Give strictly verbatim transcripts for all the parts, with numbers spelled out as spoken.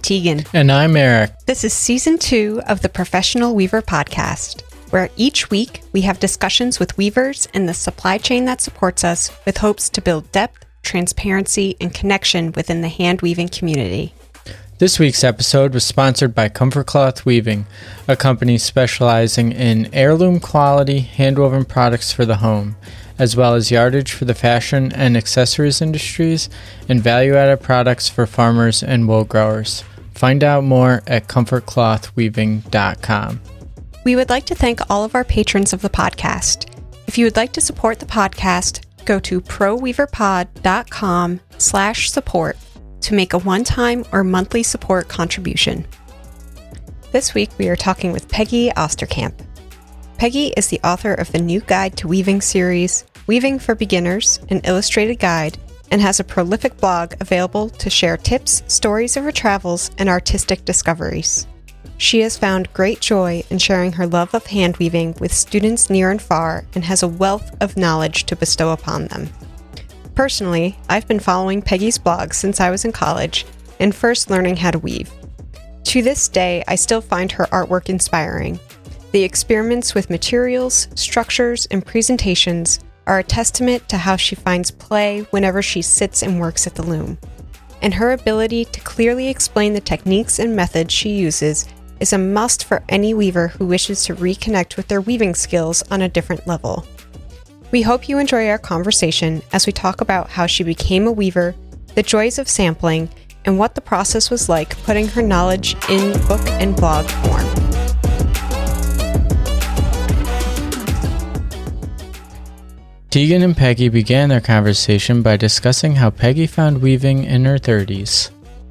Tegan. And I'm Eric. This is season two of the Professional Weaver podcast, where each week we have discussions with weavers and the supply chain that supports us with hopes to build depth, transparency, and connection within the hand weaving community. This week's episode was sponsored by Comfort Cloth Weaving, a company specializing in heirloom quality handwoven products for the home, as well as yardage for the fashion and accessories industries and value-added products for farmers and wool growers. Find out more at comfort cloth weaving dot com. We would like to thank all of our patrons of the podcast. If you would like to support the podcast, go to proweaverpod.com slash support to make a one-time or monthly support contribution. This week we are talking with Peggy Osterkamp. Peggy is the author of the new Guide to Weaving series, Weaving for Beginners, an illustrated guide, and has a prolific blog available to share tips, stories of her travels, and artistic discoveries. She has found great joy in sharing her love of hand weaving with students near and far and has a wealth of knowledge to bestow upon them. Personally, I've been following Peggy's blog since I was in college and first learning how to weave. To this day, I still find her artwork inspiring. The experiments with materials, structures, and presentations are a testament to how she finds play whenever she sits and works at the loom. And her ability to clearly explain the techniques and methods she uses is a must for any weaver who wishes to reconnect with their weaving skills on a different level. We hope you enjoy our conversation as we talk about how she became a weaver, the joys of sampling, and what the process was like putting her knowledge in book and blog form. Tegan and Peggy began their conversation by discussing how Peggy found weaving in her thirties.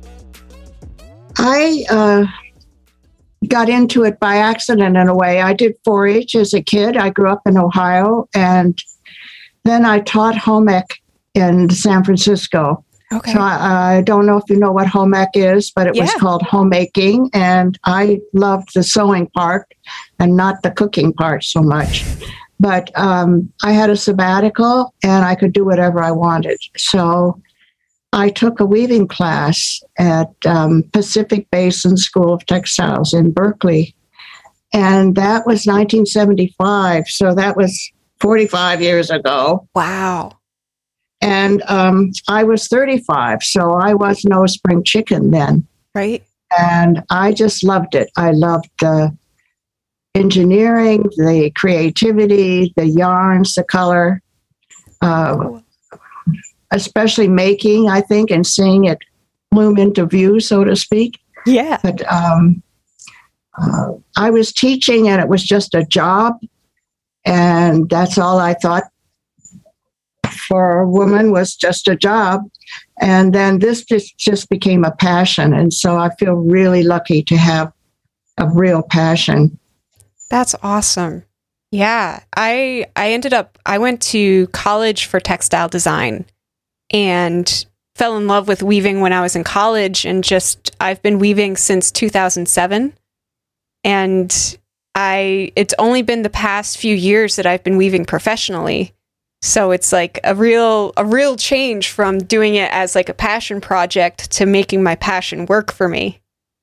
I uh, got into it by accident in a way. I did four H as a kid. I grew up in Ohio, and then I taught home ec in San Francisco. Okay. So I, I don't know if you know what home ec is, but it Yeah. was called homemaking, and I loved the sewing part and not the cooking part so much. But um, I had a sabbatical, and I could do whatever I wanted. So I took a weaving class at um, Pacific Basin School of Textiles in Berkeley, and that was nineteen seventy-five. So that was forty-five years ago. Wow. And um, I was thirty-five, so I was no spring chicken then. Right? And I just loved it. I loved the engineering, the creativity, the yarns, the color, uh, especially making, I think, and seeing it bloom into view, so to speak. Yeah. But um, uh, I was teaching, and it was just a job, and that's all I thought for a woman was just a job. And then this just, just became a passion, and so I feel really lucky to have a real passion. That's awesome. Yeah. I I ended up, I went to college for textile design and fell in love with weaving when I was in college, and just, I've been weaving since two thousand seven. And I, it's only been the past few years that I've been weaving professionally. So it's like a real, a real change from doing it as like a passion project to making my passion work for me.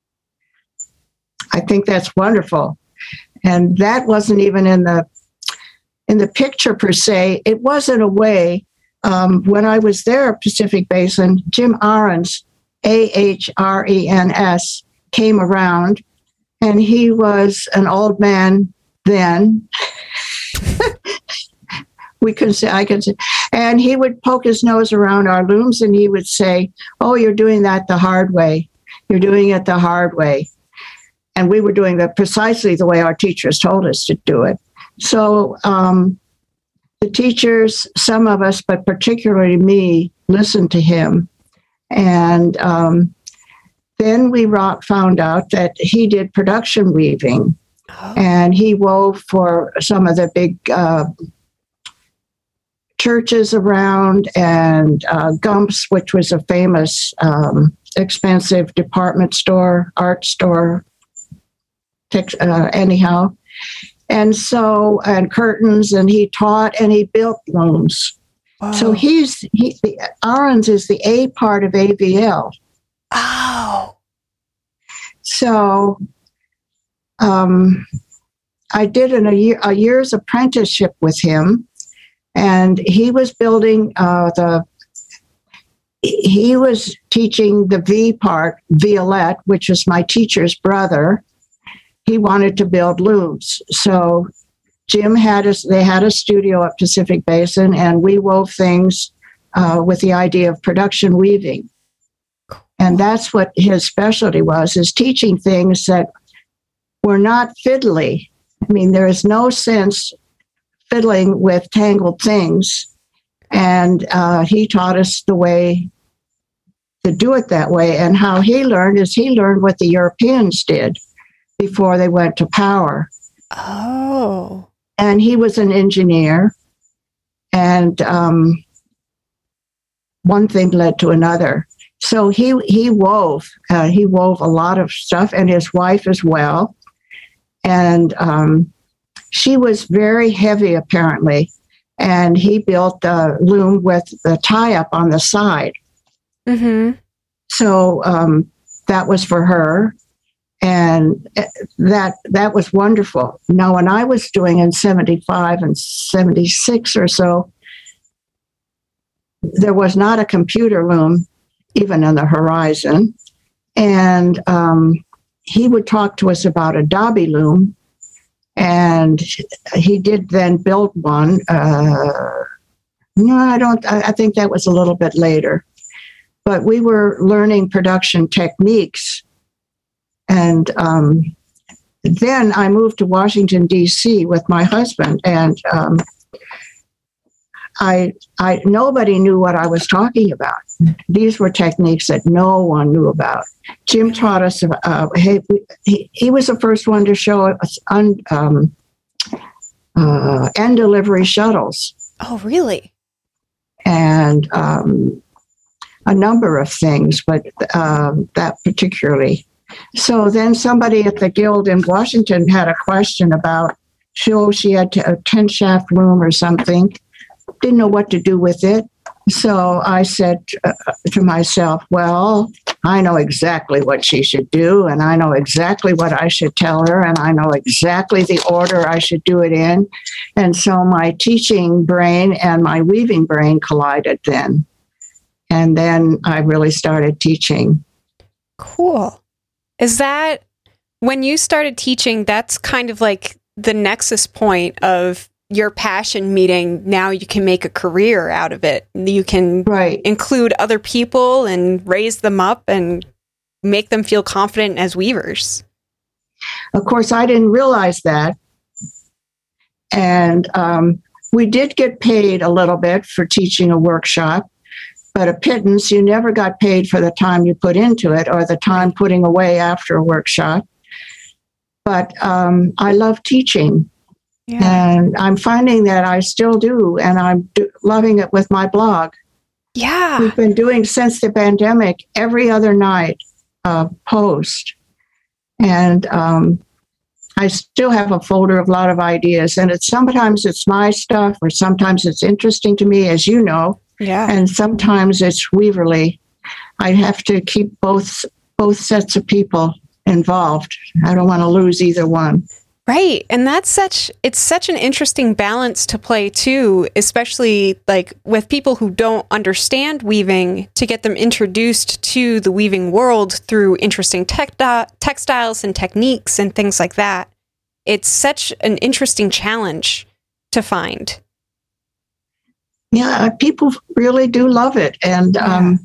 I think that's wonderful. And that wasn't even in the in the picture per se. It was in a way. Um, when I was there at Pacific Basin, Jim Ahrens, A H R E N S, came around, and he was an old man then. We could say, I could say, and he would poke his nose around our looms, and he would say, "Oh, you're doing that the hard way. You're doing it the hard way." And we were doing that precisely the way our teachers told us to do it. So um, the teachers, some of us, but particularly me, listened to him. And um, then we found out that he did production weaving. Oh. And he wove for some of the big uh, churches around, and uh, Gumps, which was a famous, um, expensive department store, art store. Uh, anyhow, and so, and curtains, and he taught, and he built looms. Wow. So he's he the Ahrens is the A part of A V L. Oh, So um, I did an, a, year, a year's apprenticeship with him, and he was building uh, the, he was teaching the V part, Violette, which is my teacher's brother. He wanted to build looms. So Jim had us, they had a studio at Pacific Basin, and we wove things uh, with the idea of production weaving. And that's what his specialty was, is teaching things that were not fiddly. I mean, there is no sense fiddling with tangled things. And uh, he taught us the way to do it that way. And how he learned is he learned what the Europeans did before they went to power. Oh. And he was an engineer. And um, one thing led to another. So he he wove. Uh, he wove a lot of stuff, and his wife as well. And um, she was very heavy, apparently. And he built a loom with the tie-up on the side. Mm-hmm. So um, that was for her. And that that was wonderful. Now, when I was doing in seventy-five and seventy-six or so, there was not a computer loom even on the horizon. And um, he would talk to us about a Dobby loom. And he did then build one. Uh, no, I don't, I, I think that was a little bit later. But we were learning production techniques. And um, then I moved to Washington, D C with my husband. And um, I, I, nobody knew what I was talking about. These were techniques that no one knew about. Jim taught us, uh, he, he, he was the first one to show us un, um, uh, end delivery shuttles. Oh, really? And um, a number of things, but um, that particularly. So then somebody at the Guild in Washington had a question about, so she had a ten shaft loom or something. Didn't know what to do with it. So I said uh, to myself, well, I know exactly what she should do, and I know exactly what I should tell her, and I know exactly the order I should do it in. And so my teaching brain and my weaving brain collided then. And then I really started teaching. Cool. Is that, when you started teaching, that's kind of like the nexus point of your passion meeting? Now you can make a career out of it. You can right. include other people and raise them up and make them feel confident as weavers. Of course, I didn't realize that. And um, we did get paid a little bit for teaching a workshop, but a pittance. You never got paid for the time you put into it or the time putting away after a workshop. But um, I love teaching. Yeah. And I'm finding that I still do, and I'm do- loving it with my blog. Yeah. We've been doing since the pandemic every other night uh, post. And um, I still have a folder of a lot of ideas, and it's sometimes it's my stuff, or sometimes it's interesting to me, as you know. Yeah. And sometimes it's Weaverly. I have to keep both both sets of people involved. I don't want to lose either one. Right. And that's such, it's such an interesting balance to play too, especially like with people who don't understand weaving, to get them introduced to the weaving world through interesting tech- textiles and techniques and things like that. It's such an interesting challenge to find. Yeah, people really do love it. And yeah. um,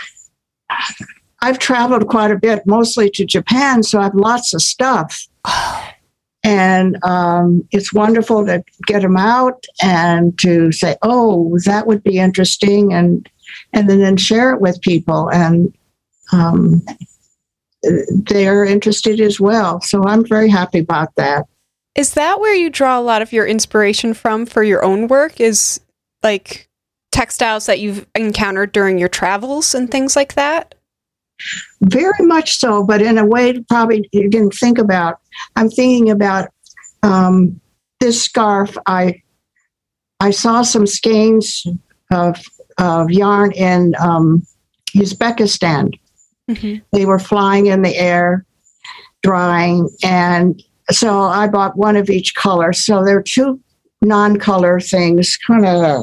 I've traveled quite a bit, mostly to Japan, so I have lots of stuff. And um, it's wonderful to get them out and to say, oh, that would be interesting, and and then, then share it with people. And um, they're interested as well. So I'm very happy about that. Is that where you draw a lot of your inspiration from for your own work, is like textiles that you've encountered during your travels and things like that? Very much so, but in a way probably you didn't think about. I'm thinking about um, this scarf. I I saw some skeins of, of yarn in um, Uzbekistan. Mm-hmm. They were flying in the air, drying. And so I bought one of each color. So there are two non-color things, kind of a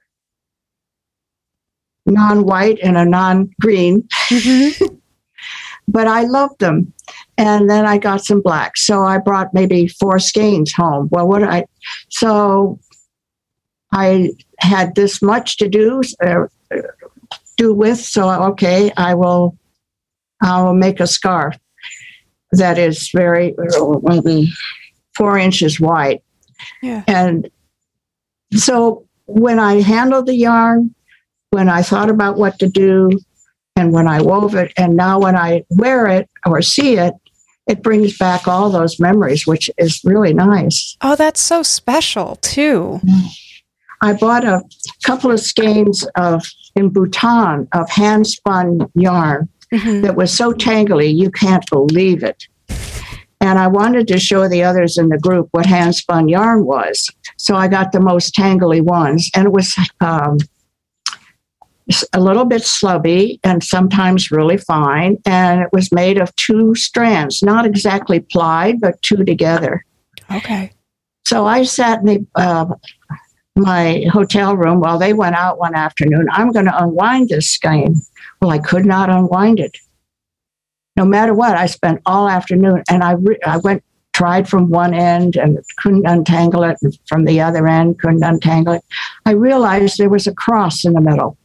non-white and a non-green. Mm-hmm. But I loved them. And then I got some black. So I brought maybe four skeins home. Well, what I, so I had this much to do, uh, do with. So, okay, I will, I will make a scarf that is very, maybe four inches wide. Yeah. And so when I handled the yarn, when I thought about what to do, and when I wove it, and now when I wear it or see it, it brings back all those memories, which is really nice. Oh, that's so special, too. I bought a couple of skeins of, in Bhutan, of hand-spun yarn mm-hmm. that was so tangly, you can't believe it. And I wanted to show the others in the group what hand-spun yarn was. So I got the most tangly ones, and it was um, a little bit slubby and sometimes really fine. And it was made of two strands, not exactly plied, but two together. Okay. So I sat in the, uh, my hotel room while they went out one afternoon. I'm going to unwind this skein. Well, I could not unwind it. No matter what, I spent all afternoon, and I re- I went tried from one end and couldn't untangle it, and from the other end couldn't untangle it. I realized there was a cross in the middle.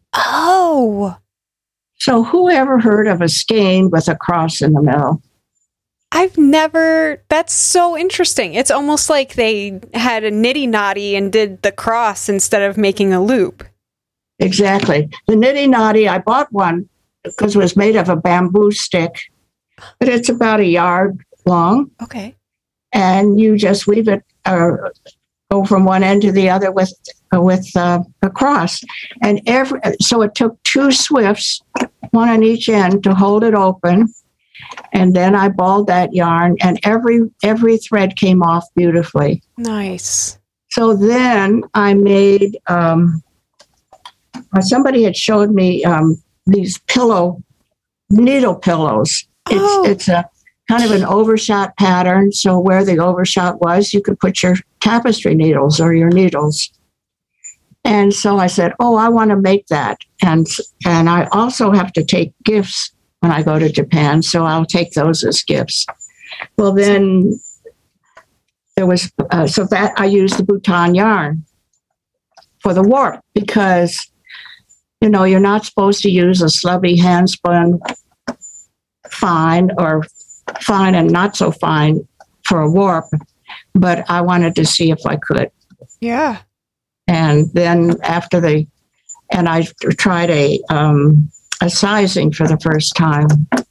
Oh. So who ever heard of a skein with a cross in the middle? I've never, that's so interesting. It's almost like they had a nitty knotty and did the cross instead of making a loop. Exactly. The nitty knotty, I bought one because it was made of a bamboo stick, but it's about a yard long. Okay. And you just weave it, or go from one end to the other with with uh, a cross. And every so it took two swifts, one on each end, to hold it open. And then I balled that yarn, and every every thread came off beautifully. Nice. So then I made, um, somebody had showed me um, these pillow, needle pillows. It's, oh. it's a kind of an overshot pattern. So where the overshot was, you could put your tapestry needles or your needles. And so I said, oh, I want to make that. And, and I also have to take gifts when I go to Japan, so I'll take those as gifts. Well, then there was, uh, so that I used the Bhutan yarn for the warp, because, you know, you're not supposed to use a slubby hand spun fine or fine and not so fine for a warp, but I wanted to see if I could. Yeah. And then after the, and I tried a, um, a sizing for the first time.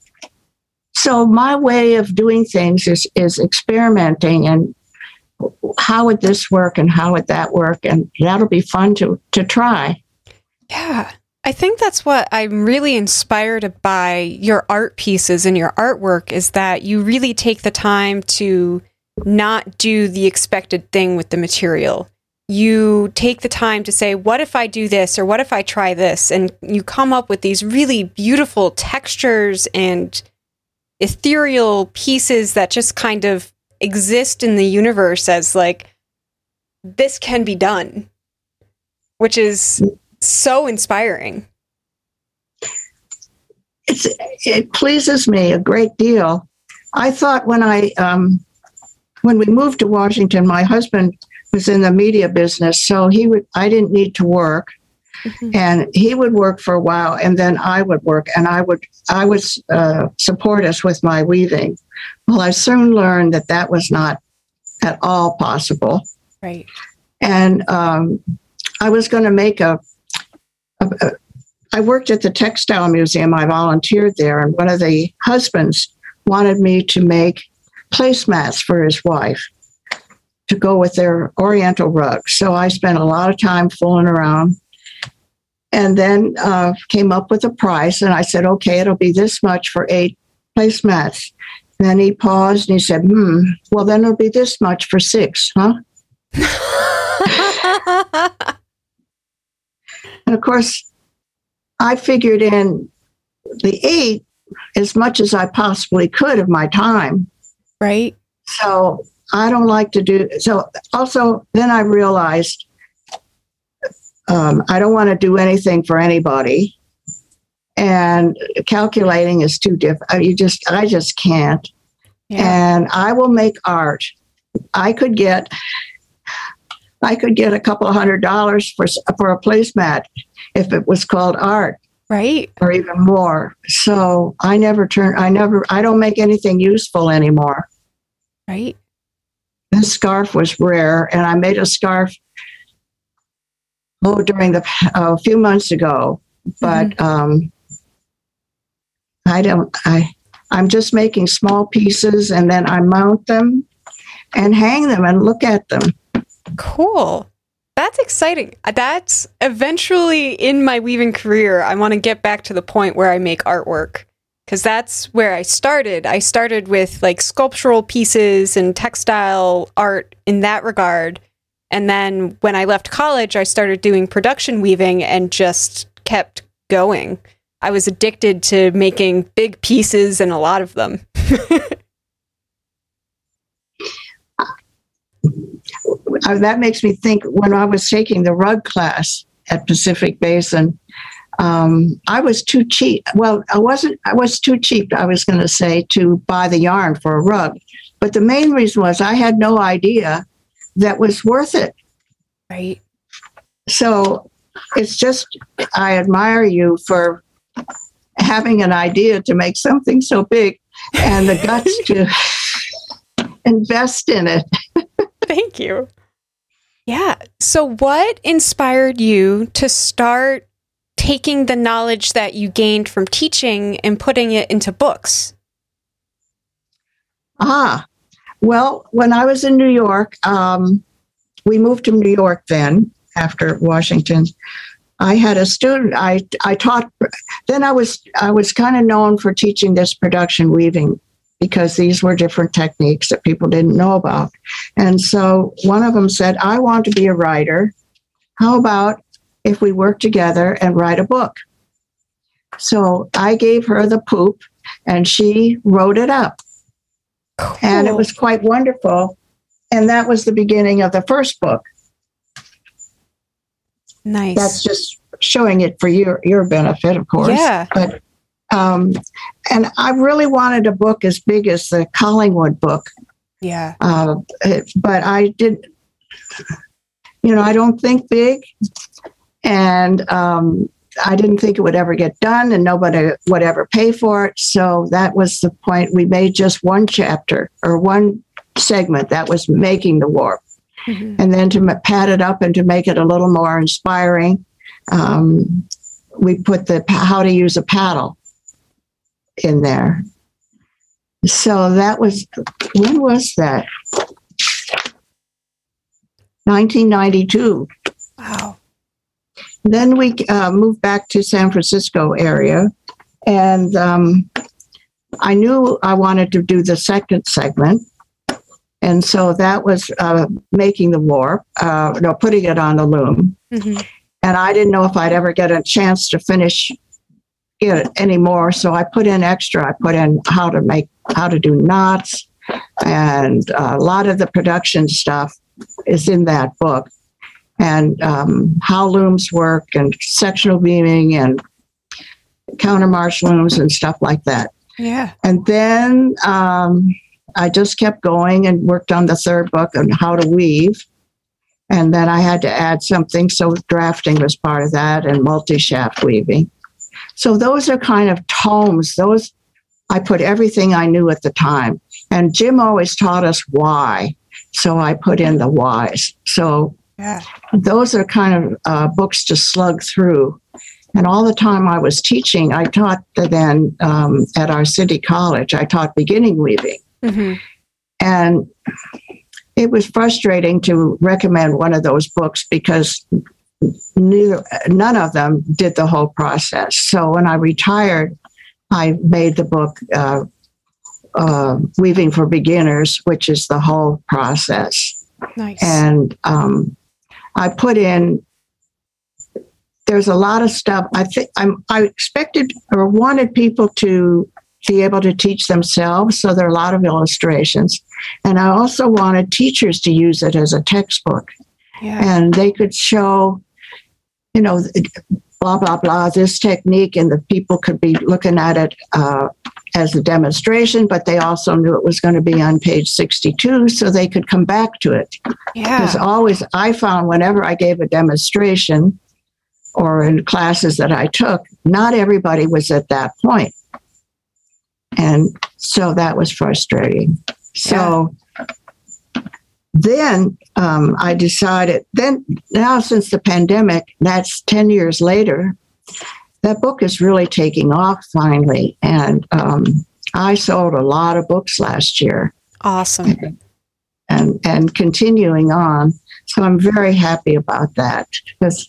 So my way of doing things is, is experimenting, and how would this work and how would that work? And that'll be fun to, to try. Yeah. I think that's what I'm really inspired by your art pieces and your artwork, is that you really take the time to not do the expected thing with the material. You take the time to say, what if I do this, or what if I try this? And you come up with these really beautiful textures and ethereal pieces that just kind of exist in the universe as like, this can be done, which is so inspiring. It's, it pleases me a great deal. I thought when I, um, when we moved to Washington, my husband was in the media business, so he would, I didn't need to work, mm-hmm. and he would work for a while, and then I would work, and I would, I would uh, support us with my weaving. Well, I soon learned that that was not at all possible. Right. And um, I was going to make a, a, a, I worked at the Textile Museum. I volunteered there, and one of the husbands wanted me to make placemats for his wife to go with their Oriental rugs. So I spent a lot of time fooling around, and then uh, came up with a price. And I said, okay, it'll be this much for eight placemats. And then he paused and he said, hmm, well, then it'll be this much for six, huh? And of course, I figured in the eight as much as I possibly could of my time. Right. So I don't like to do, so also then I realized um, I don't want to do anything for anybody. And calculating is too difficult. You just, I just can't. Yeah. And I will make art. I could get, I could get a couple of hundred dollars for for a placemat if it was called art, right? Or even more. So I never turn. I never. I don't make anything useful anymore. Right. This scarf was rare, and I made a scarf. Oh, during the uh, a few months ago, but mm-hmm. um, I don't. I I'm just making small pieces, and then I mount them and hang them and look at them. Cool. That's exciting. That's eventually in my weaving career. I want to get back to the point where I make artwork, because that's where I started. I started with like sculptural pieces and textile art in that regard. And then when I left college, I started doing production weaving and just kept going. I was addicted to making big pieces and a lot of them. That makes me think, when I was taking the rug class at Pacific Basin, um, I was too cheap. Well, I wasn't, I was too cheap, I was going to say, to buy the yarn for a rug. But the main reason was I had no idea that was worth it. Right. So it's just, I admire you for having an idea to make something so big and the guts to invest in it. Thank you. Yeah. So what inspired you to start taking the knowledge that you gained from teaching and putting it into books? Ah, well, when I was in New York, um, we moved to New York then after Washington. I had a student, I, I taught, then I was, I was kind of known for teaching this production weaving, because these were different techniques that people didn't know about. And so one of them said, I want to be a writer. How about if we work together and write a book? So I gave her the poop and she wrote it up. Cool. And it was quite wonderful. And that was the beginning of the first book. Nice. That's just showing it for your, your benefit, of course. Yeah. But Um, and I really wanted a book as big as the Collingwood book. Yeah. Uh, it, but I did, you know, I don't think big. And um, I didn't think it would ever get done and nobody would ever pay for it. So that was the point. We made just one chapter or one segment that was making the warp. Mm-hmm. And then to pad it up and to make it a little more inspiring, um, we put the how to use a paddle in there. So that was, when was that? nineteen ninety-two. Wow. Then we uh, moved back to San Francisco area, and um, I knew I wanted to do the second segment. And so that was uh, making the warp, uh, no, putting it on the loom. Mm-hmm. And I didn't know if I'd ever get a chance to finish it anymore. So I put in extra. I put in how to make, how to do knots, and a lot of the production stuff is in that book, and um, how looms work and sectional beaming and countermarch looms and stuff like that. Yeah. And then um, I just kept going and worked on the third book on how to weave. And then I had to add something. So drafting was part of that, and multi-shaft weaving. So those are kind of tomes. Those, I put everything I knew at the time. And Jim always taught us why. So I put in the whys. So yeah. Those are kind of uh, books to slug through. And all the time I was teaching, I taught then um, at our city college, I taught beginning weaving. Mm-hmm. And it was frustrating to recommend one of those books because neither, none of them did the whole process. So when I retired, I made the book uh, uh, Weaving for Beginners, which is the whole process. Nice. And um, I put in, there's a lot of stuff. I think I'm, I expected or wanted people to be able to teach themselves. So there are a lot of illustrations. And I also wanted teachers to use it as a textbook. Yeah. And they could show, you know, blah, blah, blah, this technique, and the people could be looking at it uh, as a demonstration, but they also knew it was going to be on page sixty-two, so they could come back to it. Yeah. Because always, I found whenever I gave a demonstration or in classes that I took, not everybody was at that point. And so that was frustrating. So then um, I decided, then now since the pandemic, that's ten years later, that book is really taking off finally. And um, I sold a lot of books last year. Awesome. And, and continuing on. So I'm very happy about that, because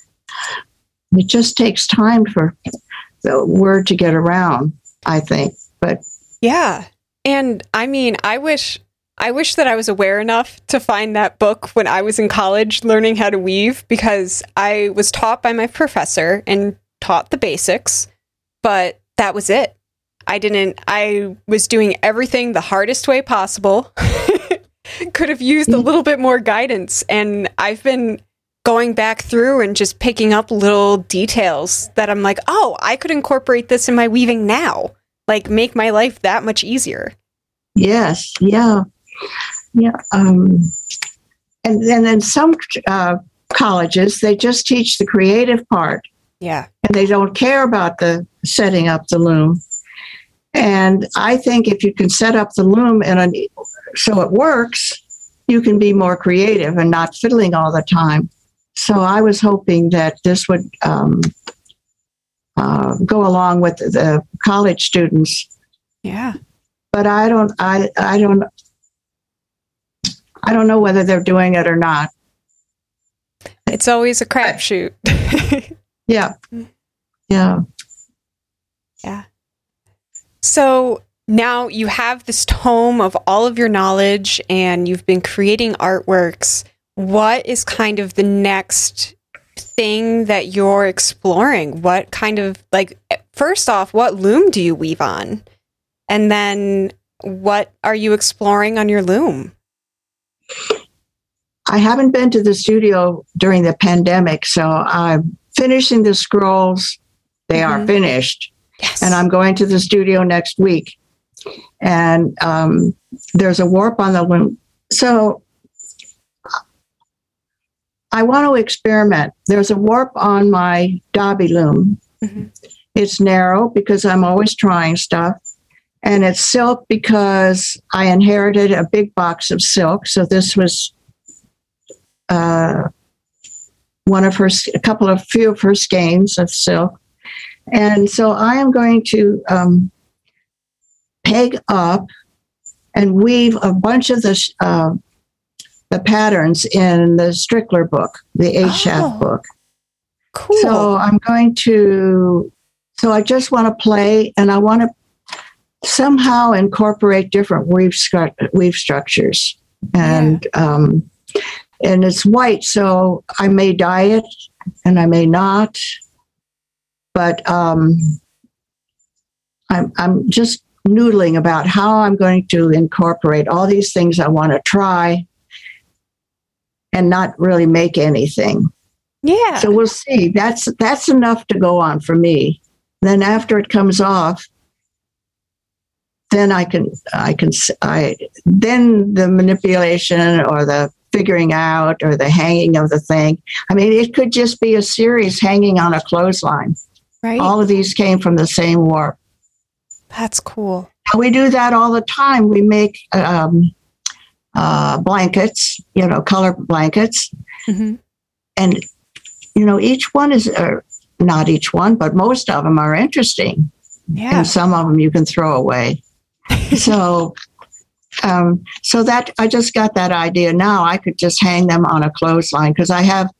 it just takes time for the word to get around, I think. But yeah. And I mean, I wish I wish that I was aware enough to find that book when I was in college learning how to weave, because I was taught by my professor and taught the basics, but that was it. I didn't, I was doing everything the hardest way possible. Could have used a little bit more guidance. And I've been going back through and just picking up little details that I'm like, oh, I could incorporate this in my weaving now. Like, make my life that much easier. yes, yeah, yeah. Um, and, and then some uh, colleges, they just teach the creative part. Yeah. And they don't care about the setting up the loom. And I think if you can set up the loom and a, so it works, you can be more creative and not fiddling all the time. So I was hoping that this would um, uh, go along with the, the college students. Yeah. But I don't, I, I don't, I don't know whether they're doing it or not. It's always a crapshoot. Yeah. Yeah. Yeah. So now you have this tome of all of your knowledge and you've been creating artworks. What is kind of the next thing that you're exploring? What kind of, like, first off, what loom do you weave on? And then what are you exploring on your loom? I haven't been to the studio during the pandemic, so I'm finishing the scrolls. They Mm-hmm. are finished. Yes. And I'm going to the studio next week. And um, there's a warp on the loom. So I want to experiment. There's a warp on my Dobby loom. Mm-hmm. It's narrow because I'm always trying stuff. And it's silk because I inherited a big box of silk. So this was uh, one of her, a couple of few of her skeins of silk. And so I am going to um, peg up and weave a bunch of the uh, the patterns in the Strickler book, the Eight Shaft Oh, book. cool. So I'm going to, so I just want to play, and I want to somehow incorporate different weave, stru- weave structures. And um, and it's white, so I may dye it and I may not. But um, I'm I'm just noodling about how I'm going to incorporate all these things I want to try and not really make anything. Yeah. So we'll see. That's that's enough to go on for me. Then after it comes off, then I can I can I then the manipulation or the figuring out or the hanging of the thing. I mean, it could just be a series hanging on a clothesline. Right. All of these came from the same warp. That's cool. We do that all the time. We make um, uh, blankets, you know, color blankets. Mm-hmm. And, you know, each one is, uh, not each one, but most of them are interesting. Yeah. And some of them you can throw away. so, um, so that, I just got that idea now. I could just hang them on a clothesline because I have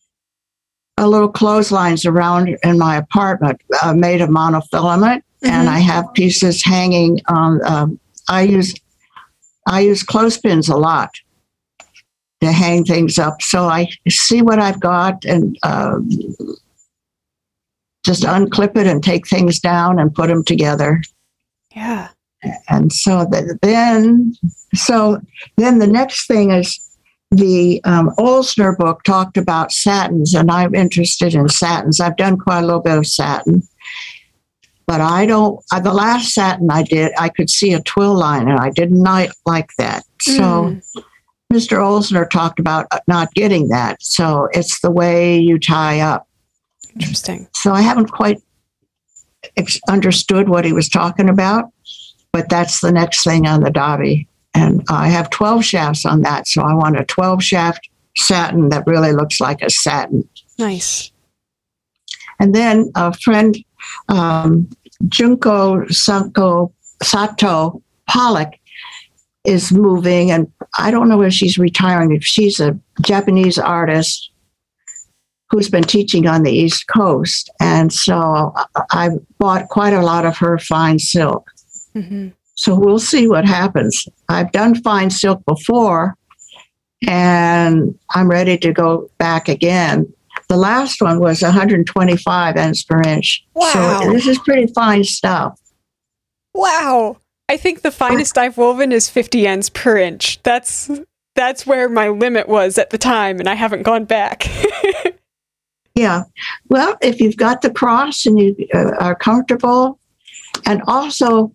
a little clotheslines around in my apartment uh, made of monofilament. Mm-hmm. And I have pieces hanging on, um, I use, I use clothespins a lot to hang things up. So I see what I've got and um, just unclip it and take things down and put them together. Yeah. And so that then, so then the next thing is the um, Olsner book talked about satins, and I'm interested in satins. I've done quite a little bit of satin, but I don't, uh, the last satin I did, I could see a twill line, and I did not like that. So Mm. Mister Olsner talked about not getting that. So it's the way you tie up. Interesting. So I haven't quite ex- understood what he was talking about, but that's the next thing on the Dobby. And I have twelve shafts on that, so I want a twelve shaft satin that really looks like a satin. Nice. And then a friend, um, Junko Sanko Sato Pollock, is moving, and I don't know if she's retiring. If she's a Japanese artist who's been teaching on the East Coast, and so I bought quite a lot of her fine silk. Mm-hmm. So we'll see what happens. I've done fine silk before, and I'm ready to go back again. The last one was one hundred twenty-five ends per inch. Wow. So this is pretty fine stuff. Wow. I think the finest I've woven is fifty ends per inch. That's that's where my limit was at the time, and I haven't gone back. Yeah. Well, if you've got the cross and you uh, are comfortable, and also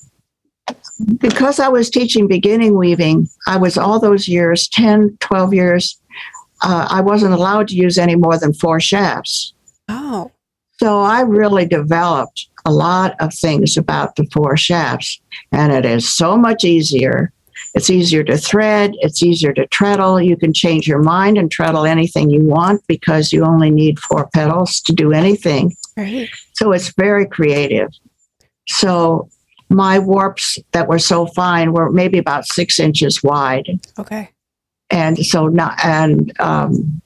because I was teaching beginning weaving, I was all those years, ten, twelve years, uh, I wasn't allowed to use any more than four shafts. Oh. So I really developed a lot of things about the four shafts, and it is so much easier. It's easier to thread. It's easier to treadle. You can change your mind and treadle anything you want because you only need four petals to do anything. Right. So it's very creative. So my warps that were so fine were maybe about six inches wide. Okay. And so not, and um,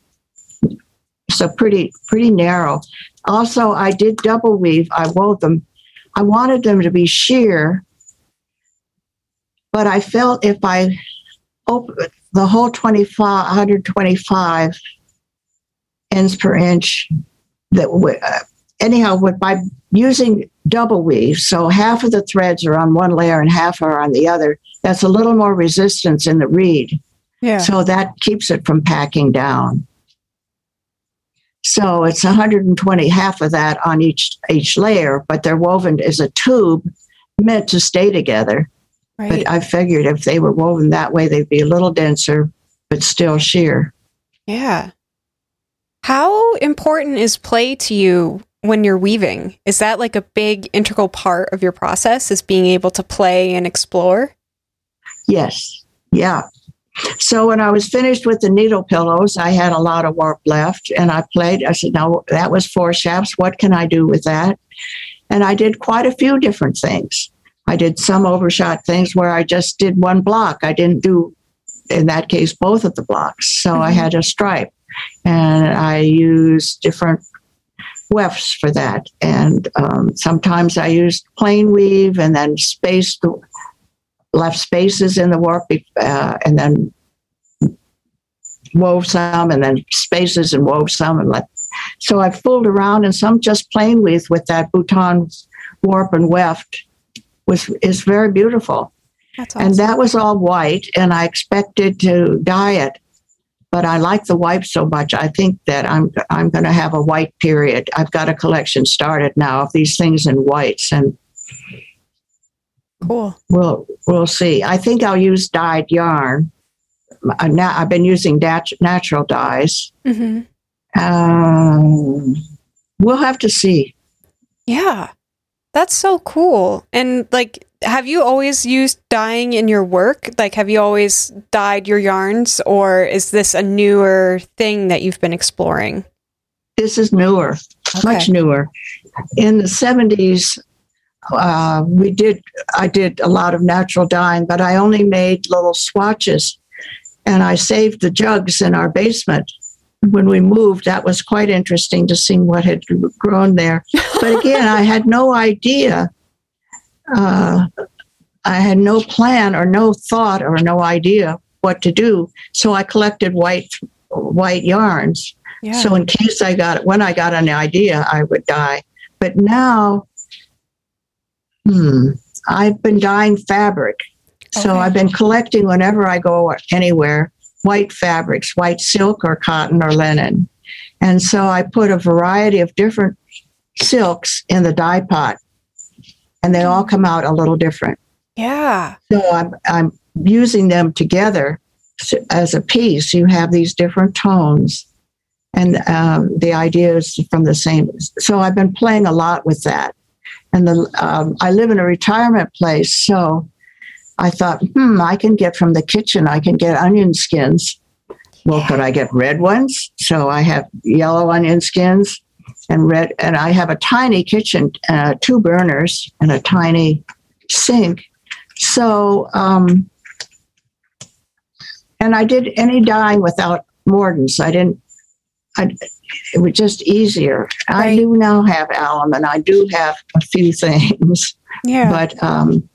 so pretty, pretty narrow. Also, I did double weave. I wove them. I wanted them to be sheer, but I felt if I opened the whole twenty-five, one hundred twenty-five ends per inch, that w- uh, anyhow, with, by using double weave, so half of the threads are on one layer and half are on the other, that's a little more resistance in the reed. Yeah. So that keeps it from packing down. So it's one hundred twenty, half of that on each each layer, but they're woven as a tube meant to stay together. Right. But I figured if they were woven that way, they'd be a little denser, but still sheer. Yeah. How important is play to you when you're weaving? Is that like a big integral part of your process, is being able to play and explore? Yes. Yeah. So when I was finished with the needle pillows, I had a lot of warp left, and I played. I said, no, that was four shafts. What can I do with that? And I did quite a few different things. I did some overshot things where I just did one block. I didn't do, in that case, both of the blocks. So mm-hmm. I had a stripe, and I used different wefts for that. And um, sometimes I used plain weave and then spaced the left spaces in the warp, uh, and then wove some, and then spaces and wove some, and let. So I fooled around, and some just plain weave with that Bhutan warp and weft was is very beautiful. That's awesome. And that was all white, and I expected to dye it, but I like the white so much. I think that I'm I'm going to have a white period. I've got a collection started now of these things in whites, and. Cool. We'll we'll see. I think I'll use dyed yarn. Now I've been using dat- natural dyes. Mm-hmm. Um, we'll have to see. Yeah, that's so cool. And like, have you always used dyeing in your work? Like, have you always dyed your yarns, or is this a newer thing that you've been exploring? This is newer, Okay. much newer. In the seventies. Uh, we did, I did a lot of natural dyeing, but I only made little swatches, and I saved the jugs in our basement. When we moved, that was quite interesting to see what had grown there. But again, I had no idea. Uh, I had no plan or no thought or no idea what to do. So I collected white, white yarns. Yeah. So in case I got, when I got an idea, I would dye. But now, Hmm. I've been dyeing fabric. So Okay. I've been collecting whenever I go anywhere, white fabrics, white silk or cotton or linen. And so I put a variety of different silks in the dye pot, and they all come out a little different. Yeah. So I'm, I'm using them together as a piece. You have these different tones, and um, the idea is from the same. So I've been playing a lot with that. And the, um, I live in a retirement place, so I thought, hmm, I can get from the kitchen, I can get onion skins. Well, could I get red ones? So I have yellow onion skins and red, and I have a tiny kitchen, uh, two burners and a tiny sink. So, um, and I did any dyeing without mordants. I didn't, I, it was just easier. I Right. do now have alum, and I do have a few things. Yeah. But um,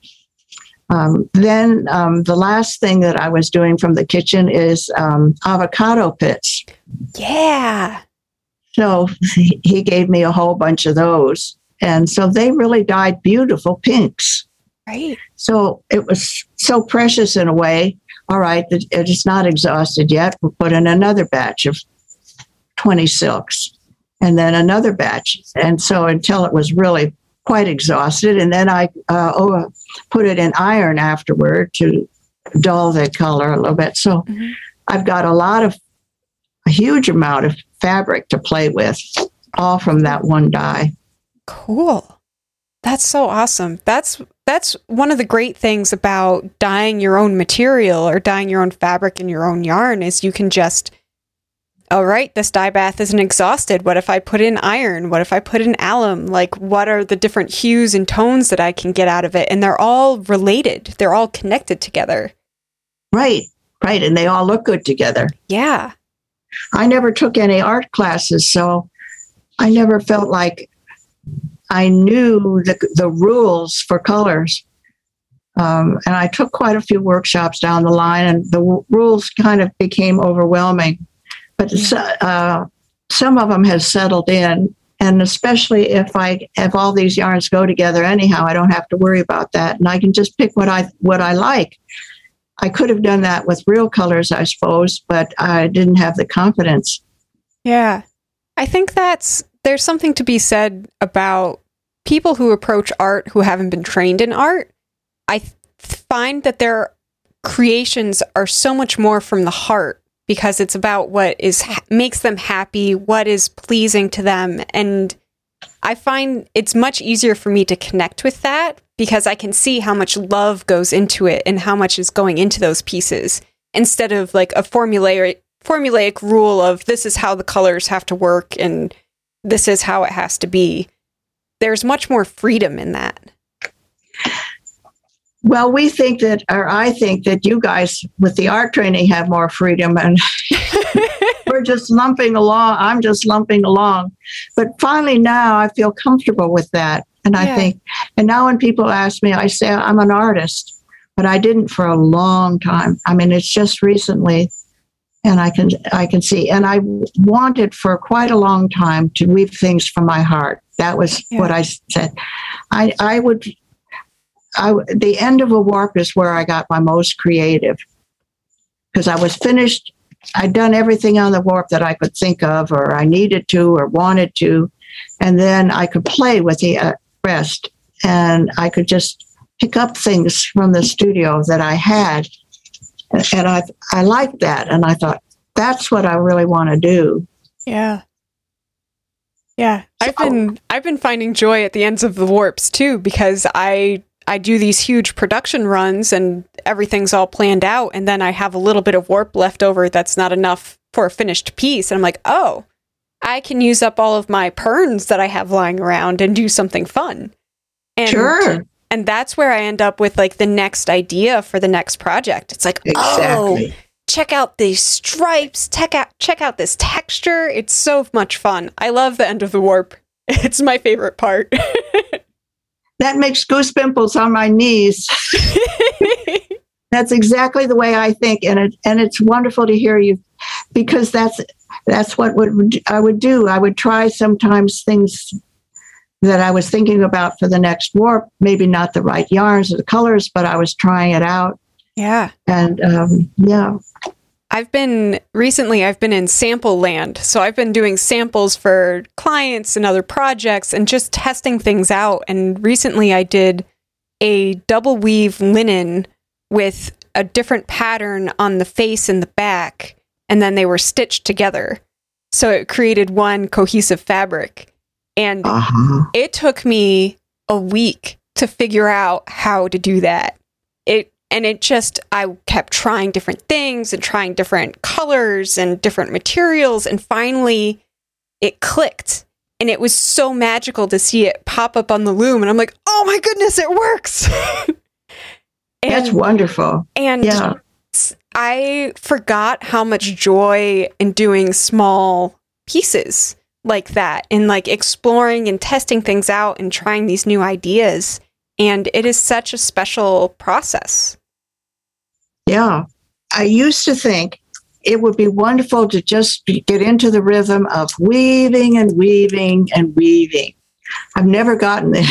um, then um, the last thing that I was doing from the kitchen is um, avocado pits. Yeah. So he he gave me a whole bunch of those. And so they really dyed beautiful pinks. Right. So it was so precious in a way. All right, it it is not exhausted yet. We'll put in another batch of twenty silks and then another batch. And so until it was really quite exhausted. And then I uh, oh, put it in iron afterward to dull the color a little bit. So Mhm. I've got a lot of, a huge amount of fabric to play with, all from that one dye. Cool. That's so awesome. That's that's one of the great things about dyeing your own material or dyeing your own fabric and your own yarn is you can just, all right, this dye bath isn't exhausted. What if I put in iron? What if I put in alum? Like, what are the different hues and tones that I can get out of it? And they're all related. They're all connected together. Right, right. And they all look good together. Yeah. I never took any art classes, so I never felt like I knew the, the rules for colors. Um, and I took quite a few workshops down the line, and the w- rules kind of became overwhelming. But Yeah. uh, some of them have settled in, and especially if I if all these yarns go together anyhow, I don't have to worry about that, and I can just pick what I what I like. I could have done that with real colors, I suppose, but I didn't have the confidence. Yeah. I think that's, there's something to be said about people who approach art who haven't been trained in art. I th- find that their creations are so much more from the heart because it's about what is ha- makes them happy, what is pleasing to them. And I find it's much easier for me to connect with that because I can see how much love goes into it and how much is going into those pieces instead of like a formulaic formulaic rule of this is how the colors have to work and this is how it has to be. There's much more freedom in that. Well, we think that, or I think that you guys with the art training have more freedom, and we're just lumping along. I'm just lumping along. But finally now I feel comfortable with that. And I Yeah. think, and now when people ask me, I say I'm an artist, but I didn't for a long time. I mean, it's just recently, and I can, I can see, and I wanted for quite a long time to weave things from my heart. That was Yeah. what I said. I, I would, I, the end of a warp is where I got my most creative because I was finished. I'd done everything on the warp that I could think of or I needed to or wanted to. And then I could play with the uh, rest and I could just pick up things from the studio that I had. And I, I liked that. And I thought, that's what I really want to do. Yeah. Yeah. I've been I've been finding joy at the ends of the warps too because I I do these huge production runs and everything's all planned out and then I have a little bit of warp left over that's not enough for a finished piece and I'm like, "Oh, I can use up all of my perns that I have lying around and do something fun." And Sure. and that's where I end up with like the next idea for the next project. It's like, Exactly. "Oh, check out these stripes, check out check out this texture." It's so much fun. I love the end of the warp. It's my favorite part. That makes goosepimples on my knees. That's exactly the way I think, and it and it's wonderful to hear you, because that's that's what would I would do. I would try sometimes things that I was thinking about for the next warp. Maybe not the right yarns or the colors, but I was trying it out. Yeah. And um, yeah. I've been recently, I've been in sample land. So I've been doing samples for clients and other projects and just testing things out. And recently I did a double weave linen with a different pattern on the face and the back. And then they were stitched together. So it created one cohesive fabric. And uh-huh. it took me a week to figure out how to do that. It And it just, I kept trying different things and trying different colors and different materials. And finally, it clicked. And it was so magical to see it pop up on the loom. And I'm like, oh my goodness, it works. and, That's wonderful. And yeah. I forgot how much joy in doing small pieces like that and like exploring and testing things out and trying these new ideas. And it is such a special process. Yeah. I used to think it would be wonderful to just be, get into the rhythm of weaving and weaving and weaving. I've never gotten there.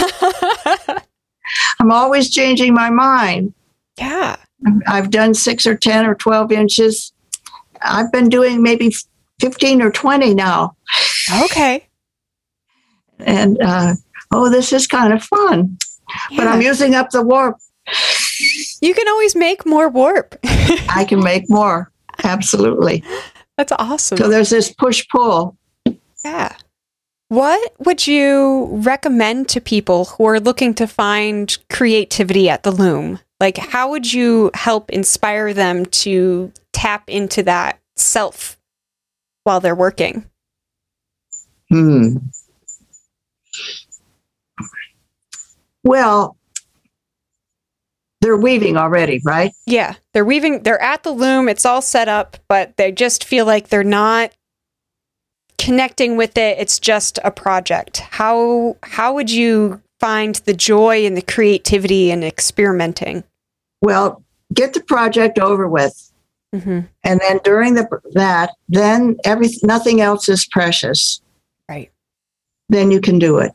I'm always changing my mind. Yeah. I've done six or ten or twelve inches. I've been doing maybe fifteen or twenty now. Okay. And, uh, oh, this is kind of fun. Yeah. But I'm using up the warp. You can always make more warp. I can make more. Absolutely. That's awesome. So there's this push-pull. Yeah. What would you recommend to people who are looking to find creativity at the loom? Like, how would you help inspire them to tap into that self while they're working? Hmm. Well, they're weaving already, right? Yeah, they're weaving. They're at the loom. It's all set up, but they just feel like they're not connecting with it. It's just a project. How how would you find the joy and the creativity and experimenting? Well, get the project over with. Mm-hmm. And then during the that, then every nothing else is precious. Right. Then you can do it.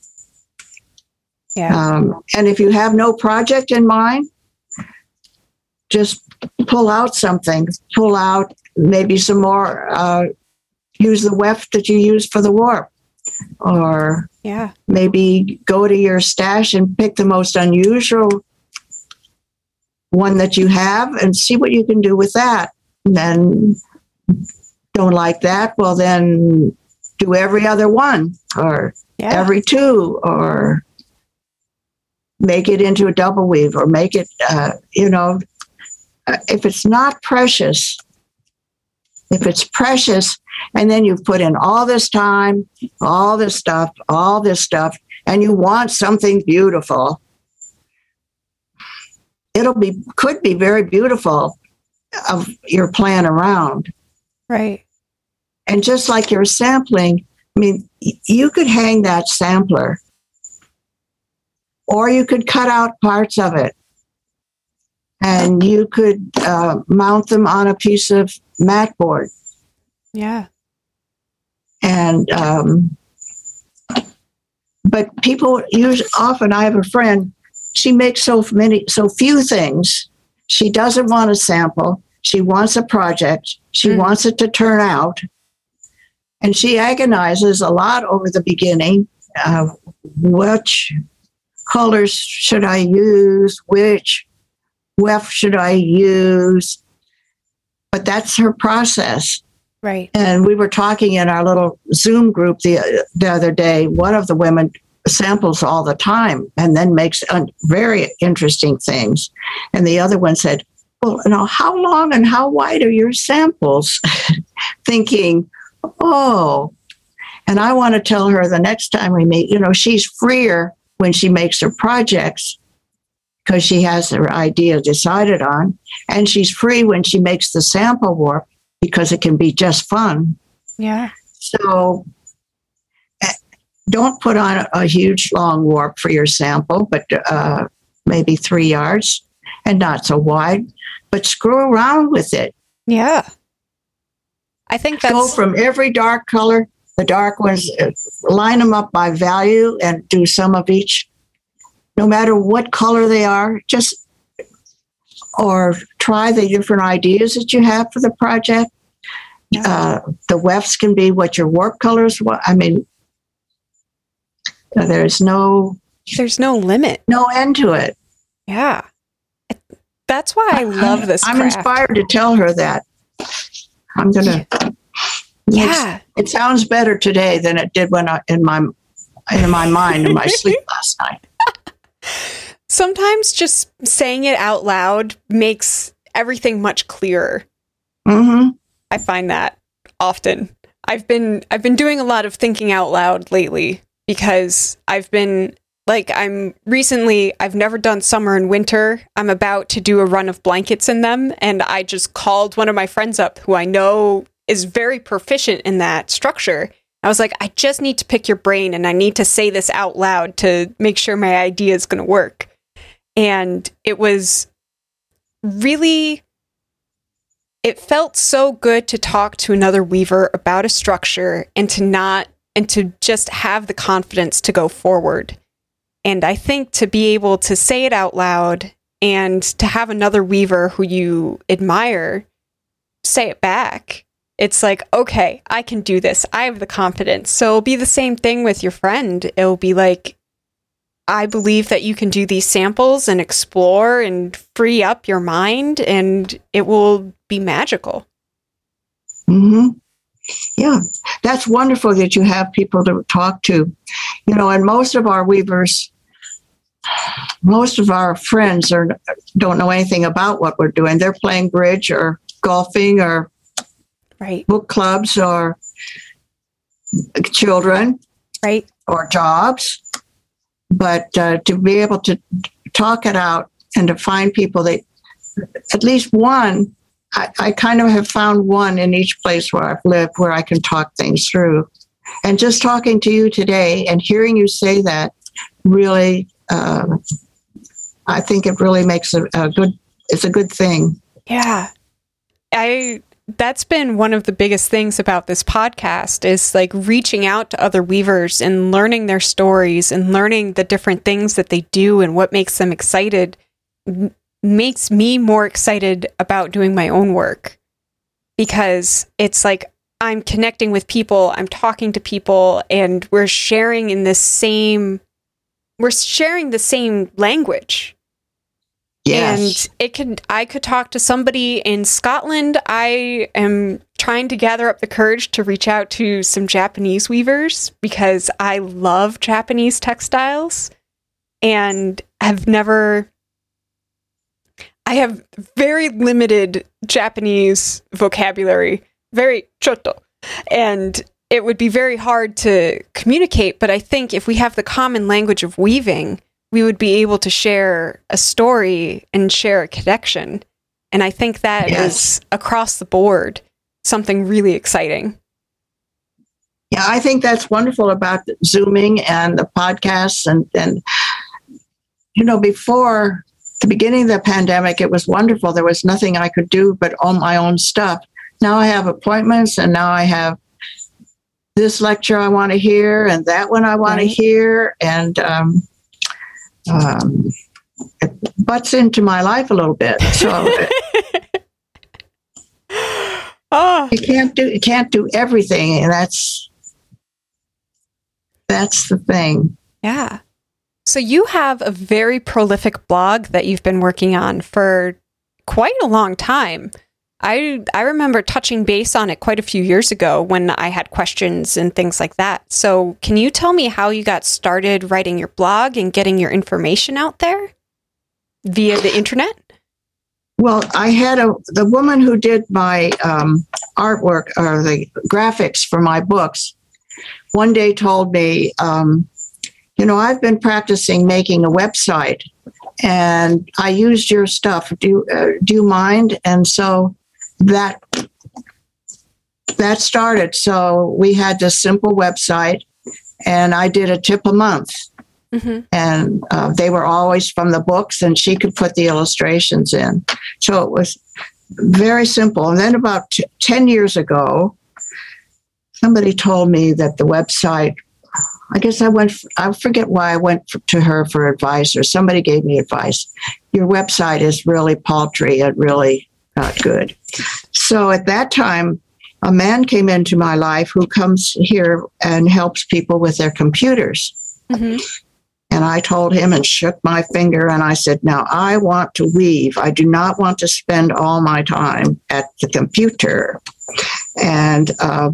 Yeah. Um, and if you have no project in mind, just pull out something. Pull out maybe some more. Uh, use the weft that you use for the warp, or yeah, maybe go to your stash and pick the most unusual one that you have and see what you can do with that. And then don't like that, well then do every other one or yeah. every two, or make it into a double weave, or make it uh, you know if it's not precious, if it's precious and then you've put in all this time, all this stuff, all this stuff, and you want something beautiful, it'll be, could be very beautiful of your plan around. Right. And just like you're sampling, I mean, you could hang that sampler, or you could cut out parts of it, and you could uh, mount them on a piece of mat board. Yeah. And, um, but people use, often I have a friend, she makes so many, so few things. She doesn't want a sample. She wants a project. She mm. wants it to turn out. And she agonizes a lot over the beginning. Uh, which colors should I use? Which weft should I use? But that's her process. Right. And we were talking in our little Zoom group the, the other day. One of the women samples all the time and then makes uh, very interesting things. And the other one said, well, you know, how long and how wide are your samples? Thinking, oh, and I want to tell her the next time we meet, you know, she's freer when she makes her projects because she has her idea decided on. And she's free when she makes the sample warp because it can be just fun. Yeah. So don't put on a, a huge long warp for your sample, but uh, maybe three yards and not so wide, but screw around with it. Yeah. I think that's... Go from every dark color the dark ones, uh, line them up by value and do some of each, no matter what color they are, just, or try the different ideas that you have for the project. Yeah. Uh, the wefts can be what your warp colors, I mean, there's no, there's no limit, no end to it. Yeah. That's why I love this I'm craft. inspired to tell her that. I'm going to, yeah. It sounds better today than it did when I, in my, in my mind, in my sleep last night. Sometimes just saying it out loud makes everything much clearer. Mm-hmm. I find that often. I've been I've been doing a lot of thinking out loud lately because I've been like I'm recently I've never done summer and winter. I'm about to do a run of blankets in them, and I just called one of my friends up who I know is very proficient in that structure. I was like, I just need to pick your brain and I need to say this out loud to make sure my idea is going to work. And it was really, it felt so good to talk to another weaver about a structure and to not, and to just have the confidence to go forward. And I think to be able to say it out loud and to have another weaver who you admire say it back, it's like, okay, I can do this. I have the confidence. So it'll be the same thing with your friend. It'll be like, I believe that you can do these samples and explore and free up your mind, and it will be magical. Mm-hmm. Yeah, that's wonderful that you have people to talk to. You know, and most of our weavers, most of our friends are don't know anything about what we're doing. They're playing bridge or golfing or right. book clubs or children, right, or jobs. But uh, to be able to talk it out and to find people that, at least one, I, I kind of have found one in each place where I've lived where I can talk things through. And just talking to you today and hearing you say that really, uh, I think it really makes a, a good, it's a good thing. Yeah. I, that's been one of the biggest things about this podcast is like reaching out to other weavers and learning their stories and learning the different things that they do and what makes them excited m- makes me more excited about doing my own work, because it's like I'm connecting with people, I'm talking to people, and we're sharing in this same, we're sharing the same language. Yes. And it could, I could talk to somebody in Scotland. I am trying to gather up the courage to reach out to some Japanese weavers because I love Japanese textiles and have never, I have very limited Japanese vocabulary, very choto. And it would be very hard to communicate. But I think if we have the common language of weaving, we would be able to share a story and share a connection. And I think that Yes. is across the board something really exciting. Yeah, I think that's wonderful about Zooming and the podcasts. And, and, you know, before the beginning of the pandemic, it was wonderful. There was nothing I could do but own my own stuff. Now I have appointments, and now I have this lecture I want to hear and that one I want Right. to hear. And, um, Um, it butts into my life a little bit, so Oh, you can't do you can't do everything, and that's that's the thing. yeah. So you have a very prolific blog that you've been working on for quite a long time. I I remember touching base on it quite a few years ago when I had questions and things like that. So can you tell me how you got started writing your blog and getting your information out there via the internet? Well, I had a the woman who did my um, artwork or the graphics for my books. One day told me, um, you know, I've been practicing making a website, and I used your stuff. Do you, uh, do you mind? And so that that started. So we had this simple website, and I did a tip a month. Mm-hmm. And uh, they were always from the books, and she could put the illustrations in. So it was very simple. And then about t- ten years ago, somebody told me that the website, I guess I went, I forget why I went to her for advice, or somebody gave me advice. Your website is really paltry and really not good. So at that time, a man came into my life who comes here and helps people with their computers. Mm-hmm. And I told him and shook my finger, and I said, now I want to weave. I do not want to spend all my time at the computer. And, um,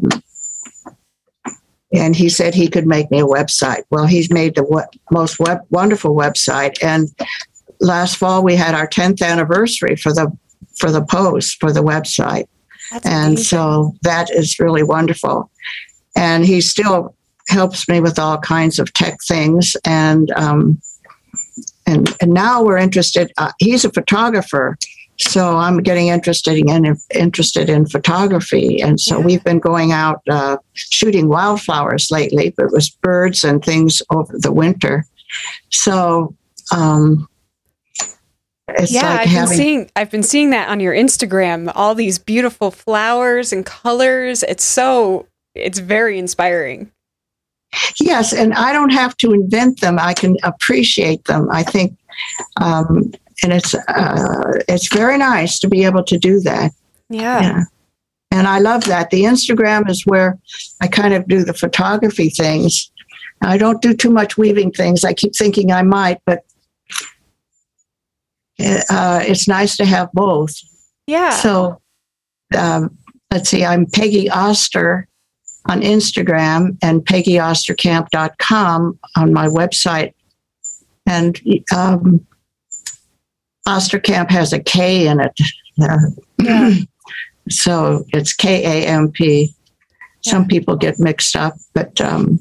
And he said he could make me a website. Well, he's made the w- most web- wonderful website. And last fall we had our tenth anniversary for the for the post for the website. That's and amazing. So that is really wonderful. And he still helps me with all kinds of tech things. And um, and and now we're interested. Uh, he's a photographer. So I'm getting interested in interested in photography, and so yeah. we've been going out uh, shooting wildflowers lately, but it was birds and things over the winter. So um, it's yeah, like I've having, been seeing I've been seeing that on your Instagram. All these beautiful flowers and colors. It's so it's very inspiring. Yes, and I don't have to invent them. I can appreciate them. I think. Um, And it's uh, it's very nice to be able to do that. Yeah. yeah. And I love that. The Instagram is where I kind of do the photography things. I don't do too much weaving things. I keep thinking I might, but uh, it's nice to have both. Yeah. So um, let's see, I'm Peggy Oster on Instagram and peggy oster camp dot com on my website. And um Osterkamp has a K in it. Uh, yeah. So it's K A M P. Yeah. Some people get mixed up, but um,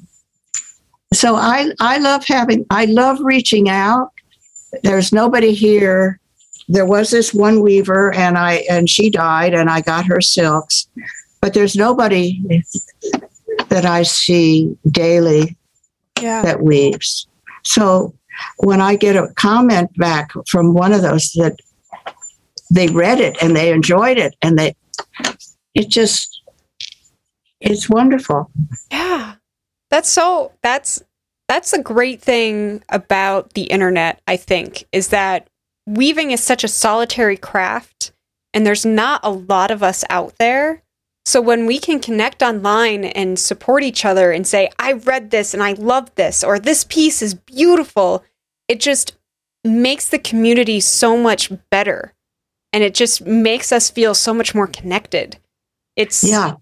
so I, I love having, I love reaching out. There's nobody here. There was this one weaver and I, and she died and I got her silks, but there's nobody that I see daily yeah. that weaves. So when I get a comment back from one of those that they read it and they enjoyed it and they, it just, it's wonderful. Yeah. That's so, that's, that's a great thing about the internet, I think, is that weaving is such a solitary craft and there's not a lot of us out there. So when we can connect online and support each other and say, I read this and I love this, or this piece is beautiful, it just makes the community so much better. And it just makes us feel so much more connected. It's yeah.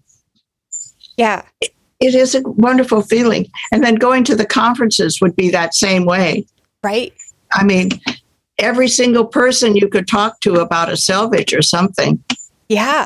Yeah. It, it is a wonderful feeling. And then going to the conferences would be that same way. Right. I mean, every single person you could talk to about a selvage or something. Yeah.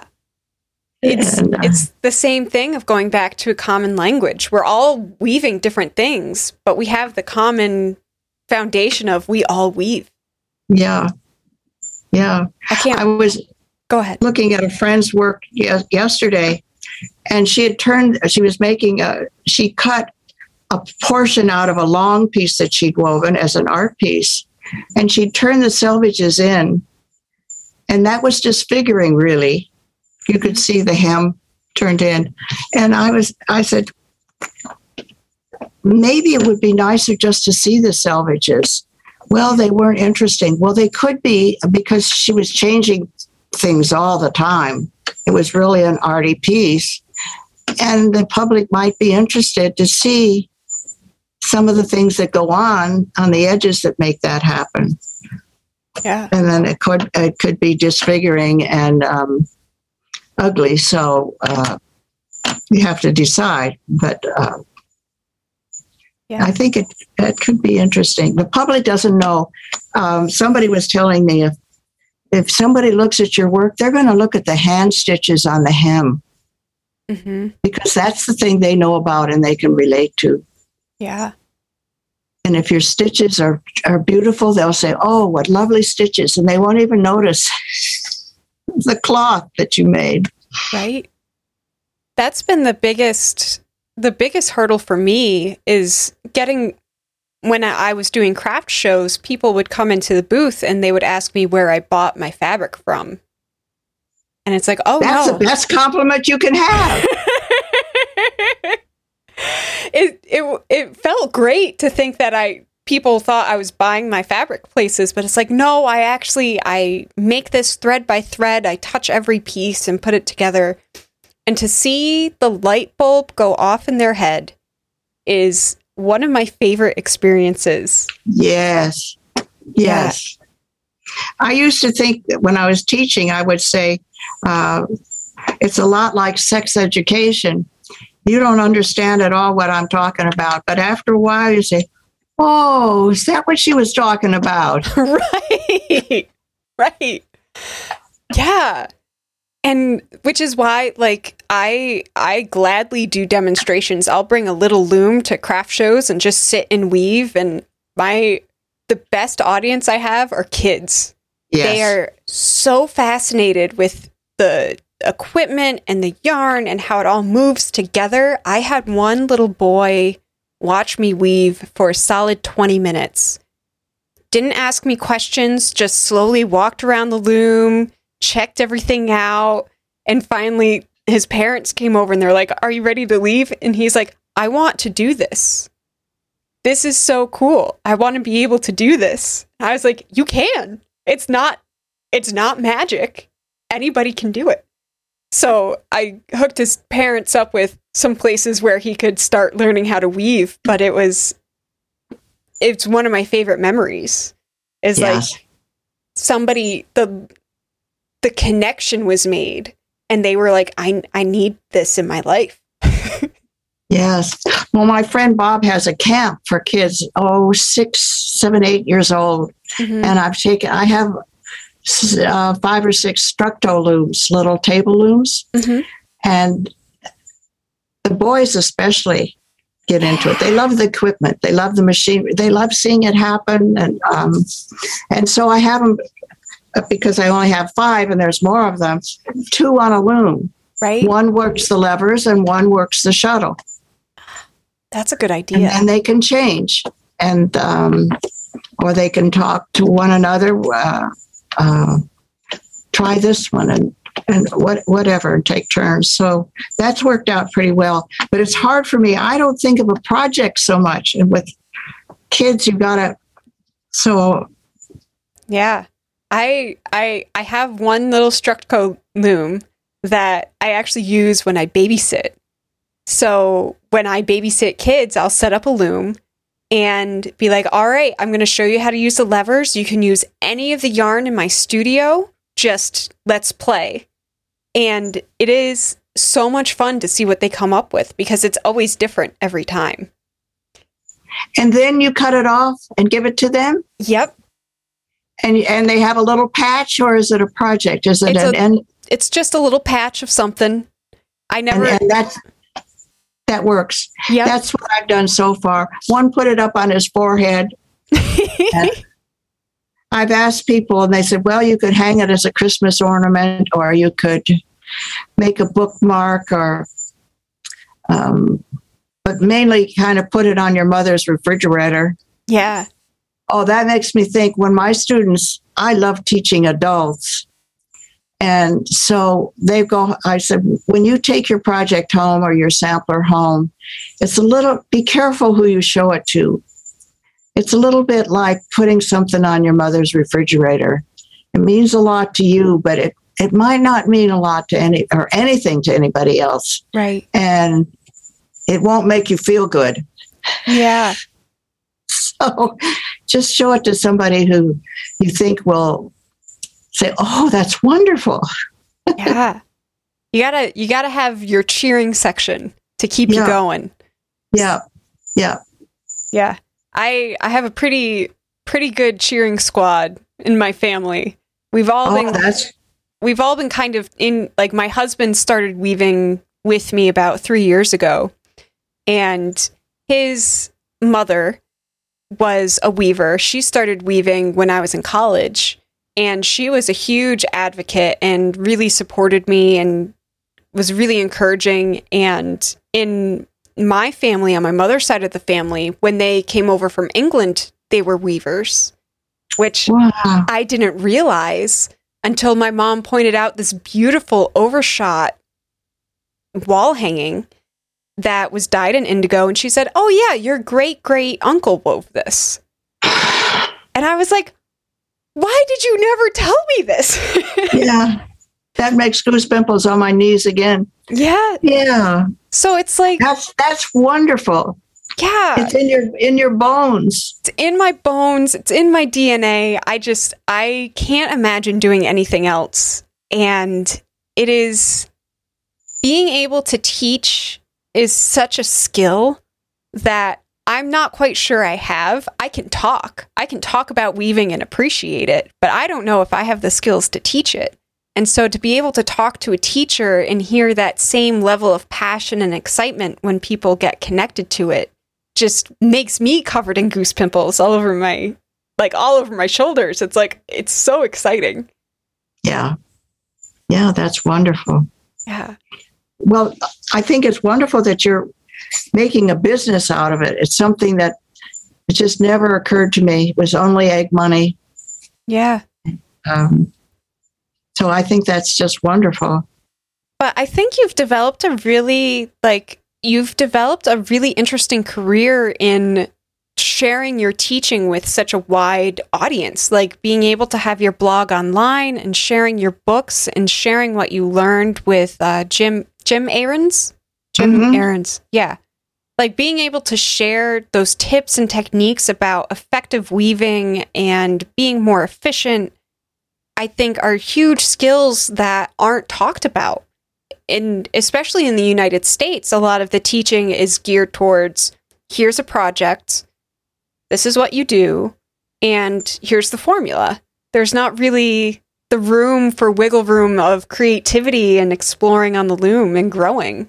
It's and, uh, it's the same thing of going back to a common language. We're all weaving different things, but we have the common foundation of we all weave. Yeah. Yeah. I can't. I was go ahead. looking at a friend's work yes, yesterday, and she had turned, she was making a, she cut a portion out of a long piece that she'd woven as an art piece, and she'd turned the selvages in, and that was disfiguring, really. You could see the hem turned in. And I was, I said, maybe it would be nicer just to see the selvages. Well, they weren't interesting. Well, they could be because she was changing things all the time. It was really an arty piece. And the public might be interested to see some of the things that go on on the edges that make that happen. Yeah. And then it could, it could be disfiguring and, um, ugly, so uh, you have to decide. But uh, yeah. I think it it could be interesting. The public doesn't know. Um, somebody was telling me if if somebody looks at your work, they're going to look at the hand stitches on the hem mm-hmm. because that's the thing they know about and they can relate to. Yeah. And if your stitches are are beautiful, they'll say, "Oh, what lovely stitches," and they won't even notice the cloth that you made. Right. That's been the biggest, the biggest hurdle for me is getting, when I was doing craft shows, people would come into the booth and they would ask me where I bought my fabric from. And it's like, oh, that's no. the best compliment you can have. it it felt great to think that I people thought I was buying my fabric places, but it's like, no, I actually I make this thread by thread. I touch every piece and put it together. And to see the light bulb go off in their head is one of my favorite experiences. Yes. Yes. Yeah. I used to think that when I was teaching, I would say, uh, it's a lot like sex education. You don't understand at all what I'm talking about. But after a while, you say, oh, is that what she was talking about? Right. Right. Yeah. And which is why, like, I I gladly do demonstrations. I'll bring a little loom to craft shows and just sit and weave. And my the best audience I have are kids. Yes. They are so fascinated with the equipment and the yarn and how it all moves together. I had one little boy watch me weave for a solid twenty minutes. Didn't ask me questions, just slowly walked around the loom, checked everything out, and finally his parents came over and they're like, are you ready to leave? And he's like, I want to do this. This is so cool. I want to be able to do this. I was like, you can. It's not, it's not magic. Anybody can do it. So I hooked his parents up with some places where he could start learning how to weave, but it was, it's one of my favorite memories. Is yes. like somebody, the, the connection was made and they were like, I, I need this in my life. Yes. Well, my friend Bob has a camp for kids, oh, six, seven, eight years old. Mm-hmm. And I've taken, I have uh, five or six Structo looms, little table looms. Mm-hmm. And the boys especially get into it. They love the equipment. They love the machine. They love seeing it happen. And, um, and so I have them, because I only have five and there's more of them, two on a loom. Right. One works the levers and one works the shuttle. That's a good idea. And, and they can change, and um, or they can talk to one another. Uh, uh, try this one, and and what whatever, and take turns. So that's worked out pretty well. But it's hard for me. I don't think of a project so much, and with kids, you gotta. So, yeah, I I I have one little Structo loom that I actually use when I babysit. So when I babysit kids, I'll set up a loom and be like, all right, I'm going to show you how to use the levers. You can use any of the yarn in my studio. Just let's play. And it is so much fun to see what they come up with because it's always different every time. And then you cut it off and give it to them? Yep. And and they have a little patch, or is it a project? Is it it's an a, end? It's just a little patch of something. I never... And, and that's... That works. Yep. That's what I've done so far. One put it up on his forehead. I've asked people, and they said, well, you could hang it as a Christmas ornament, or you could make a bookmark, or, um, but mainly kind of put it on your mother's refrigerator. Yeah. Oh, that makes me think when my students, I love teaching adults. And so they go, I said, when you take your project home or your sampler home, it's a little, be careful who you show it to. It's a little bit like putting something on your mother's refrigerator. It means a lot to you, but it, it might not mean a lot to any, or anything to anybody else. Right. And it won't make you feel good. Yeah. So just show it to somebody who you think will say, oh, that's wonderful. Yeah. You gotta, you gotta have your cheering section to keep yeah. you going. Yeah. Yeah. Yeah. I, I have a pretty, pretty good cheering squad in my family. We've all oh, been, that's... we've all been kind of in, like my husband started weaving with me about three years ago, and his mother was a weaver. She started weaving when I was in college. And she was a huge advocate and really supported me and was really encouraging. And in my family, on my mother's side of the family, when they came over from England, they were weavers, which wow. I didn't realize until my mom pointed out this beautiful overshot wall hanging. that was dyed in indigo. And she said, oh, yeah, your great great uncle wove this. And I was like, why did you never tell me this? Yeah. That makes goose pimples on my knees again. Yeah. Yeah. So it's like, that's that's wonderful. Yeah. It's in your in your bones. It's in my bones. It's in my D N A. I just I can't imagine doing anything else. And it is being able to teach is such a skill that I'm not quite sure I have. I can talk. I can talk about weaving and appreciate it, but I don't know if I have the skills to teach it. And so to be able to talk to a teacher and hear that same level of passion and excitement when people get connected to it just makes me covered in goose pimples all over my, like all over my shoulders. It's like, it's so exciting. Yeah. Yeah, that's wonderful. Yeah. Well, I think it's wonderful that you're making a business out of it. It's something that it just never occurred to me. It was only egg money. Yeah. Um, so I think that's just wonderful. But I think you've developed a really, like, you've developed a really interesting career in sharing your teaching with such a wide audience, like being able to have your blog online and sharing your books and sharing what you learned with uh, Jim, Jim Ahrens, Jim Mhm. Ahrens. Yeah. Like being able to share those tips and techniques about effective weaving and being more efficient, I think are huge skills that aren't talked about. And especially in the United States, a lot of the teaching is geared towards, here's a project, this is what you do, and here's the formula. There's not really the room for wiggle room of creativity and exploring on the loom and growing.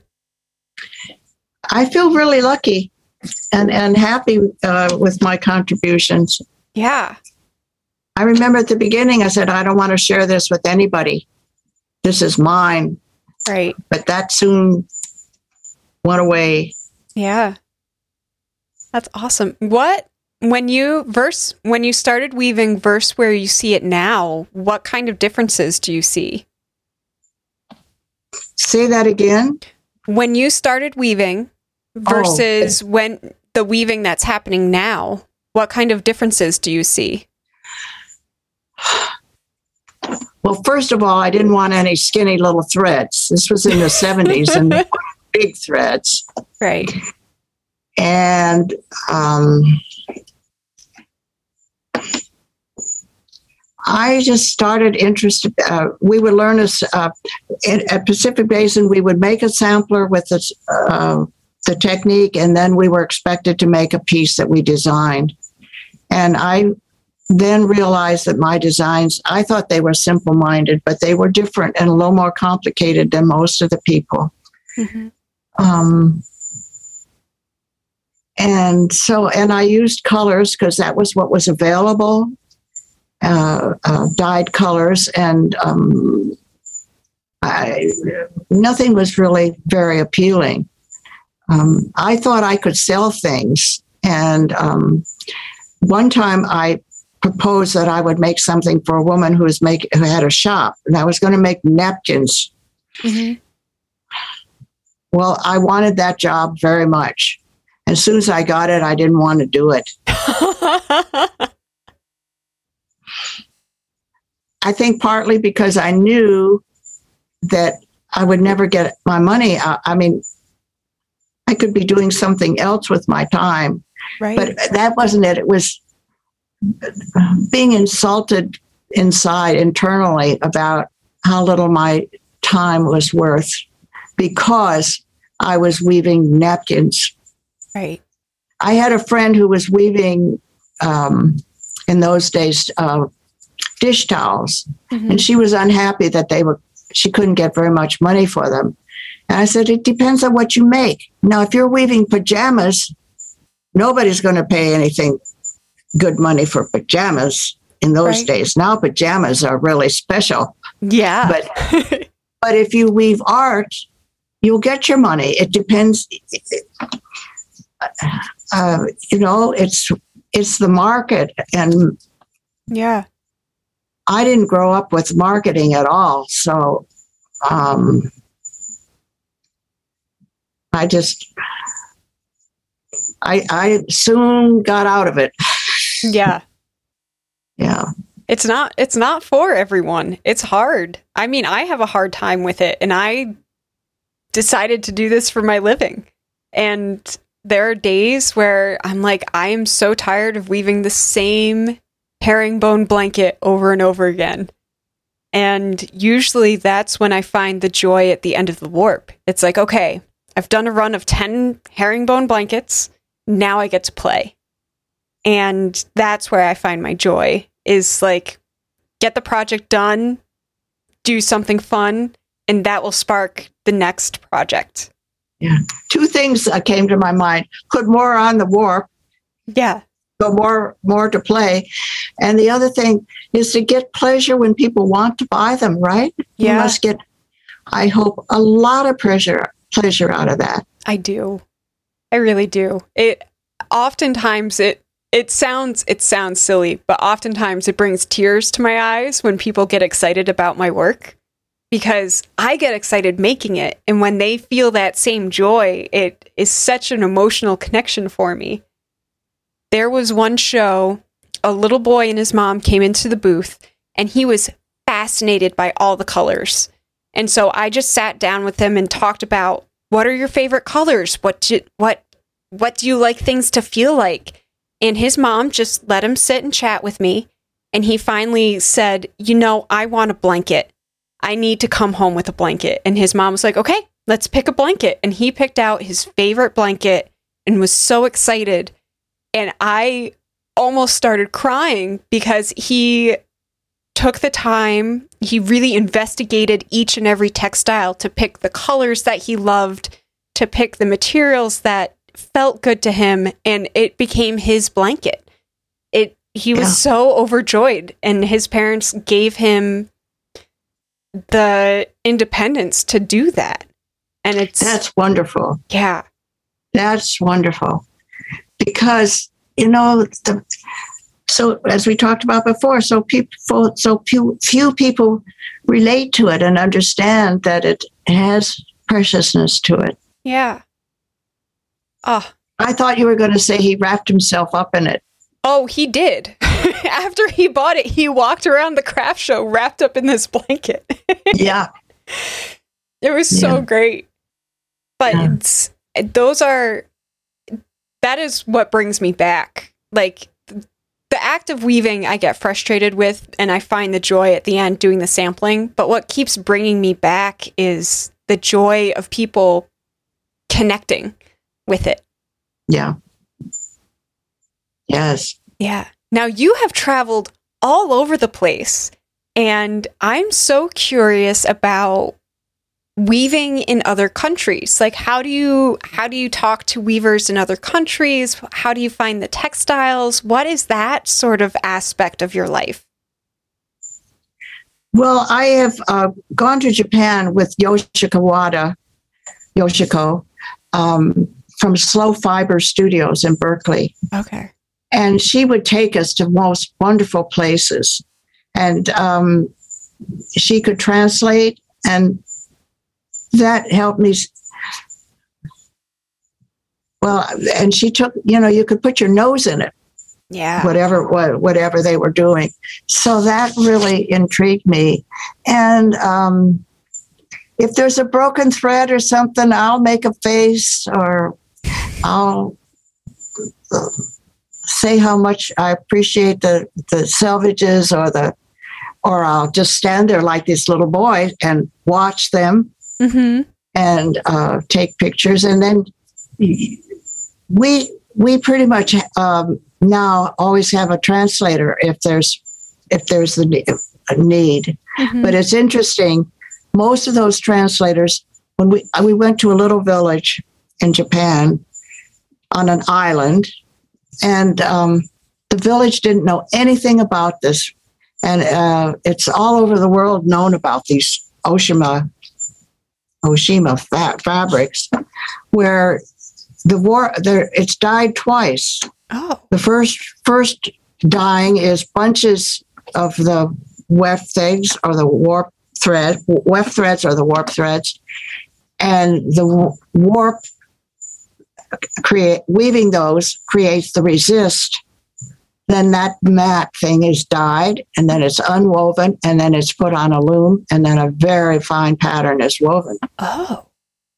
I feel really lucky and, and happy uh, with my contributions. Yeah. I remember at the beginning, I said, I don't want to share this with anybody. This is mine. Right. But that soon went away. Yeah. That's awesome. What, when you verse, when you started weaving versus where you see it now, what kind of differences do you see? Say that again. When you started weaving versus oh. when the weaving that's happening now, what kind of differences do you see? Well, first of all, I didn't want any skinny little threads. This was in the seventies and big threads. Right. And um, I just started interested. Uh, we would learn a, uh, in, at Pacific Basin, we would make a sampler with the, uh, the technique, and then we were expected to make a piece that we designed. And I then realized that my designs, I thought they were simple-minded, but they were different and a little more complicated than most of the people. Mm-hmm. Um, and so, and I used colors because that was what was available, uh, uh, dyed colors, and um, I, nothing was really very appealing. Um, I thought I could sell things, and um, one time I proposed that I would make something for a woman who was make who had a shop, and I was going to make napkins. Mm-hmm. Well, I wanted that job very much. As soon as I got it, I didn't want to do it. I think partly because I knew that I would never get my money. I, I mean, I could be doing something else with my time, right. But that wasn't it. It was being insulted inside internally about how little my time was worth because I was weaving napkins. Right. I had a friend who was weaving um, in those days uh, dish towels, mm-hmm. and she was unhappy that they were. She couldn't get very much money for them. And I said, it depends on what you make. Now, if you're weaving pajamas, nobody's going to pay anything good money for pajamas in those right. days. Now pajamas are really special. Yeah. But but if you weave art, you'll get your money. It depends. Uh, you know, it's it's the market. And yeah, I didn't grow up with marketing at all. So um, I just, I, I soon got out of it. Yeah. Yeah. It's not, it's not for everyone. It's hard. I mean, I have a hard time with it, and I decided to do this for my living. And there are days where I'm like, I am so tired of weaving the same herringbone blanket over and over again. And usually that's when I find the joy at the end of the warp. It's like, okay, I've done a run of ten herringbone blankets. Now I get to play. And that's where I find my joy, is like, get the project done, do something fun, and that will spark the next project. Yeah. Two things uh, came to my mind. Put more on the warp. Yeah. So more, more to play. And the other thing is to get pleasure when people want to buy them, right? Yeah. You must get, I hope, a lot of pleasure, pleasure out of that. I do. I really do. It oftentimes it it sounds it sounds silly, but oftentimes it brings tears to my eyes when people get excited about my work, because I get excited making it, and when they feel that same joy, it is such an emotional connection for me. There was one show, a little boy and his mom came into the booth, and he was fascinated by all the colors. And so I just sat down with him and talked about, what are your favorite colors? What do, what what do you like things to feel like? And his mom just let him sit and chat with me. And he finally said, you know, I want a blanket. I need to come home with a blanket. And his mom was like, okay, let's pick a blanket. And he picked out his favorite blanket and was so excited. And I almost started crying because he took the time. He really investigated each and every textile to pick the colors that he loved, to pick the materials that felt good to him, and it became his blanket. It he was Yeah. so overjoyed, and his parents gave him the independence to do that. And it's That's wonderful. yeah. That's wonderful. Because, you know, the, so as we talked about before, so people, so few, few people relate to it and understand that it has preciousness to it. Yeah. Oh, I thought you were going to say he wrapped himself up in it. oh, he did. After he bought it, he walked around the craft show wrapped up in this blanket. Yeah. It was so Yeah. great. But Yeah. it's, those are, that is what brings me back. Like, the act of weaving, I get frustrated with, and I find the joy at the end doing the sampling. But what keeps bringing me back is the joy of people connecting with it. Yeah. Yes. Yeah. Now, you have traveled all over the place, and I'm so curious about weaving in other countries. Like, how do you how do you talk to weavers in other countries? How do you find the textiles? What is that sort of aspect of your life? Well, I have uh, gone to Japan with Yoshiko Wada, Yoshiko, um, from Slow Fiber Studios in Berkeley. Okay. And she would take us to most wonderful places. And um, she could translate, and that helped me. Well, and she took, you know, you could put your nose in it, Yeah. whatever what, whatever they were doing. So that really intrigued me. And um, if there's a broken thread or something, I'll make a face, or I'll uh, say how much I appreciate the, the selvages, or the, or I'll just stand there like this little boy and watch them Mm-hmm. and uh, take pictures. And then we we pretty much um, now always have a translator if there's if there's the ne- a need. Mm-hmm. But it's interesting. Most of those translators, when we we went to a little village in Japan on an island, and um, the village didn't know anything about this, and uh, it's all over the world known about these Oshima Oshima fa- fabrics, where the war there it's dyed twice. Oh. The first first dyeing is bunches of the weft threads or the warp thread, weft threads or the warp threads, and the warp create weaving those creates the resist, then that mat thing is dyed, and then it's unwoven, and then it's put on a loom, and then a very fine pattern is woven. Oh.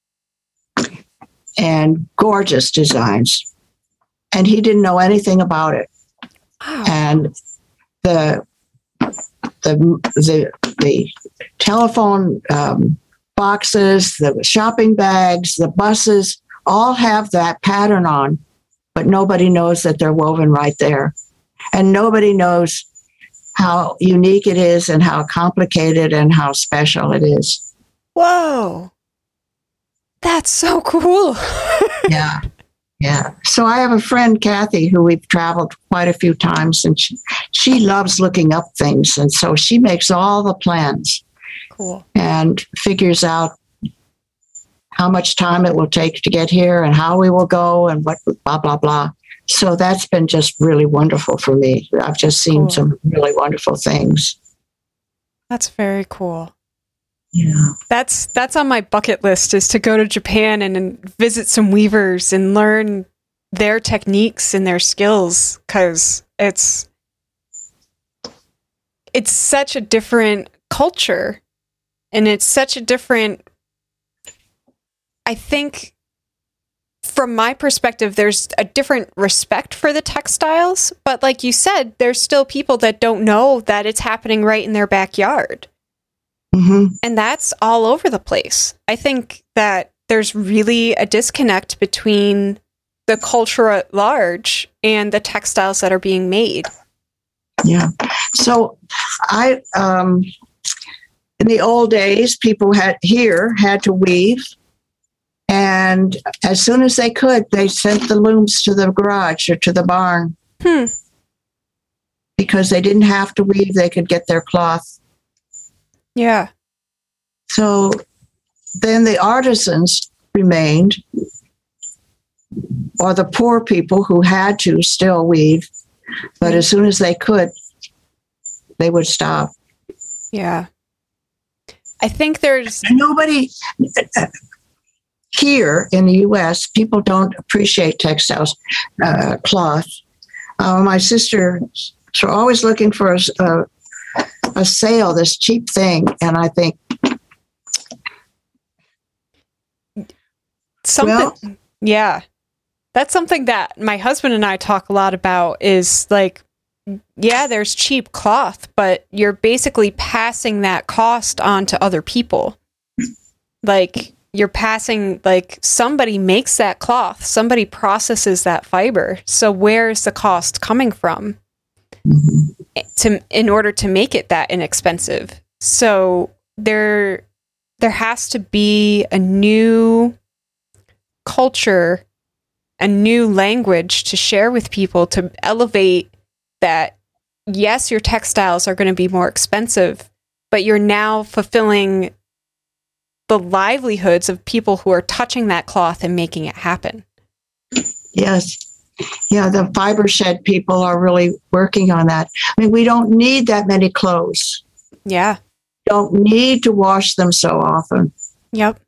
And gorgeous designs. And he didn't know anything about it. Wow. And the the the the telephone um, boxes, the shopping bags, the buses all have that pattern on, but nobody knows that they're woven right there. And nobody knows how unique it is and how complicated and how special it is. Whoa. That's so cool. Yeah. Yeah. So I have a friend, Kathy, who we've traveled quite a few times, and she, she loves looking up things. And so she makes all the plans. Cool. And figures out how much time it will take to get here and how we will go and what, blah, blah, blah. So that's been just really wonderful for me. I've just seen Cool. some really wonderful things. That's very cool. Yeah. That's that's on my bucket list, is to go to Japan and, and visit some weavers and learn their techniques and their skills, because it's it's such a different culture, and it's such a different, I think from my perspective, there's a different respect for the textiles, but like you said, there's still people that don't know that it's happening right in their backyard. Mm-hmm. And that's all over the place. I think that there's really a disconnect between the culture at large and the textiles that are being made. Yeah. So I, um, in the old days, people had here had to weave. And as soon as they could, they sent the looms to the garage or to the barn. Hmm. Because they didn't have to weave, they could get their cloth. Yeah. So then the artisans remained, or the poor people who had to still weave, but as soon as they could, they would stop. Yeah. I think there's Nobody here in the U S, people don't appreciate textiles, uh, cloth. Uh, my sisters are always looking for a, a, a sale, this cheap thing, and I think, something. well, Yeah. That's something that my husband and I talk a lot about, is like, yeah, there's cheap cloth, but you're basically passing that cost on to other people. Like, you're passing, like, somebody makes that cloth, somebody processes that fiber. So where's the cost coming from to in order to make it that inexpensive? So there there has to be a new culture, a new language to share with people to elevate that. Yes, your textiles are going to be more expensive, but you're now fulfilling the livelihoods of people who are touching that cloth and making it happen. yes. Yeah, the fiber shed people are really working on that. I mean, we don't need that many clothes. Yeah. Don't need to wash them so often. Yep.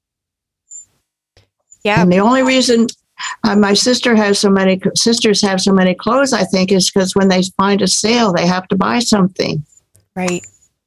Yeah. And the only reason uh, my sister has so many sisters have so many clothes, I think, is because when they find a sale, they have to buy something. Right.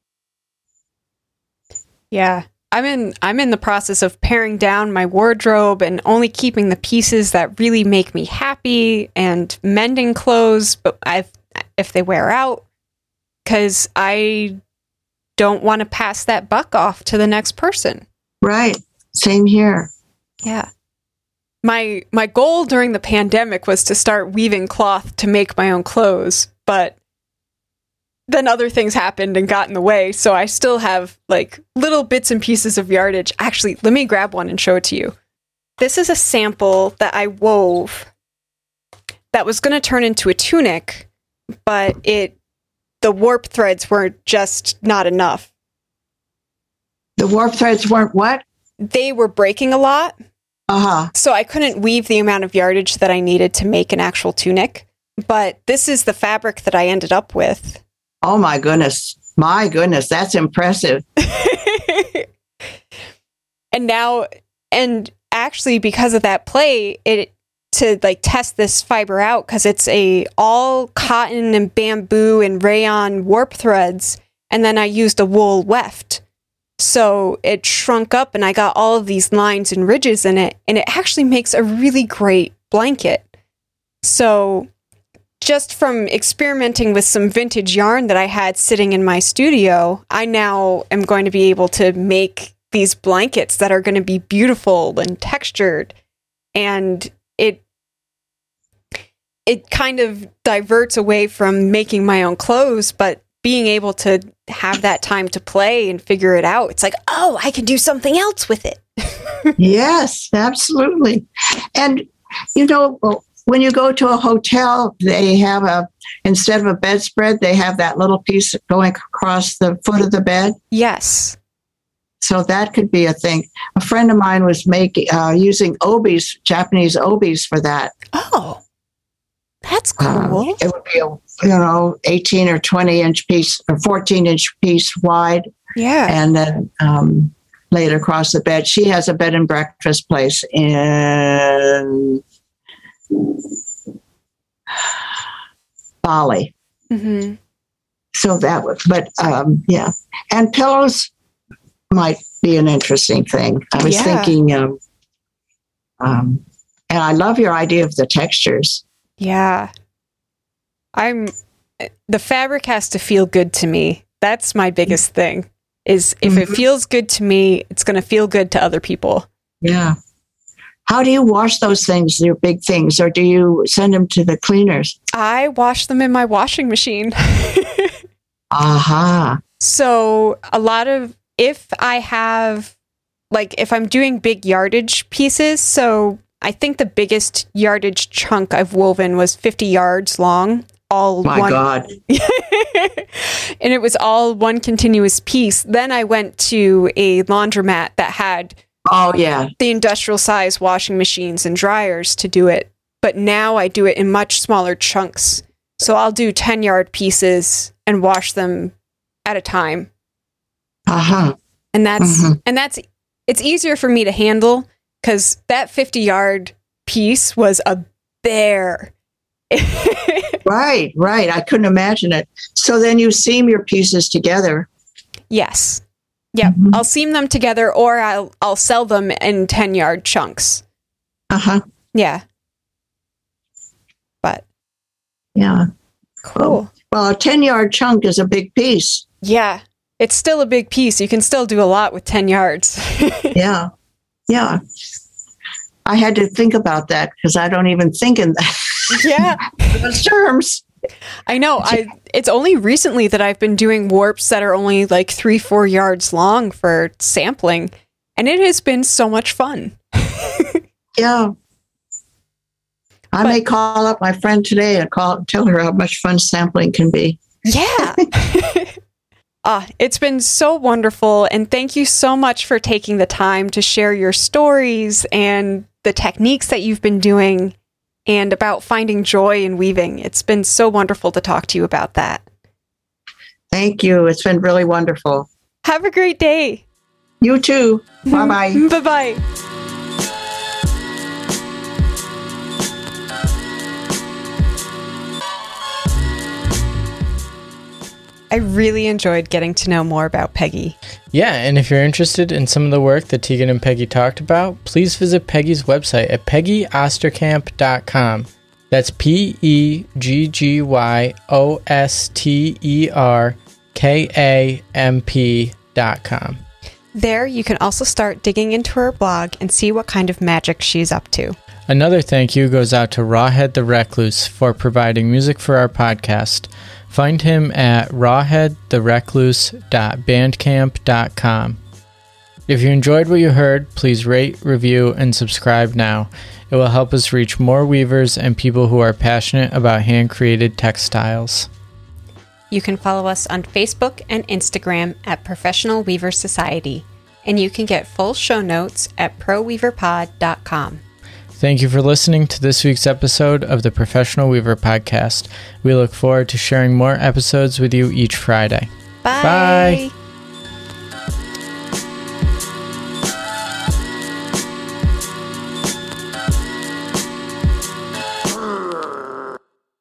Yeah. I'm in I'm in the process of paring down my wardrobe and only keeping the pieces that really make me happy, and mending clothes, but I've if they wear out, because I don't want to pass that buck off to the next person. Right. Same here. Yeah. My my goal during the pandemic was to start weaving cloth to make my own clothes, but then other things happened and got in the way, so I still have like little bits and pieces of yardage. Actually, let me grab one and show it to you. This is a sample that I wove that was going to turn into a tunic, but it the warp threads were just not enough. The warp threads weren't what? They were breaking a lot. Uh-huh. So I couldn't weave the amount of yardage that I needed to make an actual tunic. But this is the fabric that I ended up with. Oh, my goodness. My goodness. That's impressive. And now, and actually because of that play, it to like test this fiber out because it's a all cotton and bamboo and rayon warp threads. And then I used a wool weft. So it shrunk up and I got all of these lines and ridges in it. And it actually makes a really great blanket. So just from experimenting with some vintage yarn that I had sitting in my studio, I now am going to be able to make these blankets that are going to be beautiful and textured. And it it kind of diverts away from making my own clothes, but being able to have that time to play and figure it out, it's like, oh, I can do something else with it. Yes, absolutely. And, you know, when you go to a hotel, they have a, instead of a bedspread, they have that little piece going across the foot of the bed. Yes. So that could be a thing. A friend of mine was making, uh, using obies, Japanese obies for that. Oh, that's cool. Um, it would be a, you know, eighteen or twenty inch piece or fourteen inch piece wide. Yeah. And then um, lay it across the bed. She has a bed and breakfast place in Bali. Mm-hmm. So that would, but um, yeah. And pillows might be an interesting thing. I was Yeah. thinking, um, um, and I love your idea of the textures. Yeah. I'm the fabric has to feel good to me. That's my biggest thing. Is if it Mhm. feels good to me, it's going to feel good to other people. Yeah. How do you wash those things, your big things, or do you send them to the cleaners? I wash them in my washing machine. Aha. So a lot of, if I have, like, if I'm doing big yardage pieces, so I think the biggest yardage chunk I've woven was fifty yards long. All My one, God. and it was all one continuous piece. Then I went to a laundromat that had Oh, yeah. the industrial size washing machines and dryers to do it. But now I do it in much smaller chunks. So I'll do ten yard pieces and wash them at a time. Uh-huh. And that's, Mhm. and that's, it's easier for me to handle because that fifty yard piece was a bear. Right, right. I couldn't imagine it. So then you seam your pieces together. Yes. Yep. Mhm. I'll seam them together or I'll, I'll sell them in ten yard chunks. Uh-huh. Yeah. But Yeah. cool. Well, a ten yard chunk is a big piece. Yeah. It's still a big piece. You can still do a lot with ten yards. Yeah. Yeah. I had to think about that because I don't even think in Yeah. those terms. I know. I it's only recently that I've been doing warps that are only like three, four yards long for sampling. And it has been so much fun. Yeah. I But- may call up my friend today and call tell her how much fun sampling can be. Yeah. Ah, it's been so wonderful. And thank you so much for taking the time to share your stories and the techniques that you've been doing and about finding joy in weaving. It's been so wonderful to talk to you about that. Thank you. It's been really wonderful. Have a great day. You too. Bye-bye. Bye-bye. I really enjoyed getting to know more about Peggy. Yeah, and if you're interested in some of the work that Tegan and Peggy talked about, please visit Peggy's website at peggy osterkamp dot com. That's P E G G Y O S T E R K A M P dot com. There, you can also start digging into her blog and see what kind of magic she's up to. Another thank you goes out to Rawhead the Recluse for providing music for our podcast. Find him at rawhead the recluse dot bandcamp dot com. If you enjoyed what you heard, please rate, review, and subscribe now. It will help us reach more weavers and people who are passionate about hand-created textiles. You can follow us on Facebook and Instagram at Professional Weaver Society, and you can get full show notes at pro weaver pod dot com. Thank you for listening to this week's episode of the Professional Weaver Podcast. We look forward to sharing more episodes with you each Friday. Bye. Bye.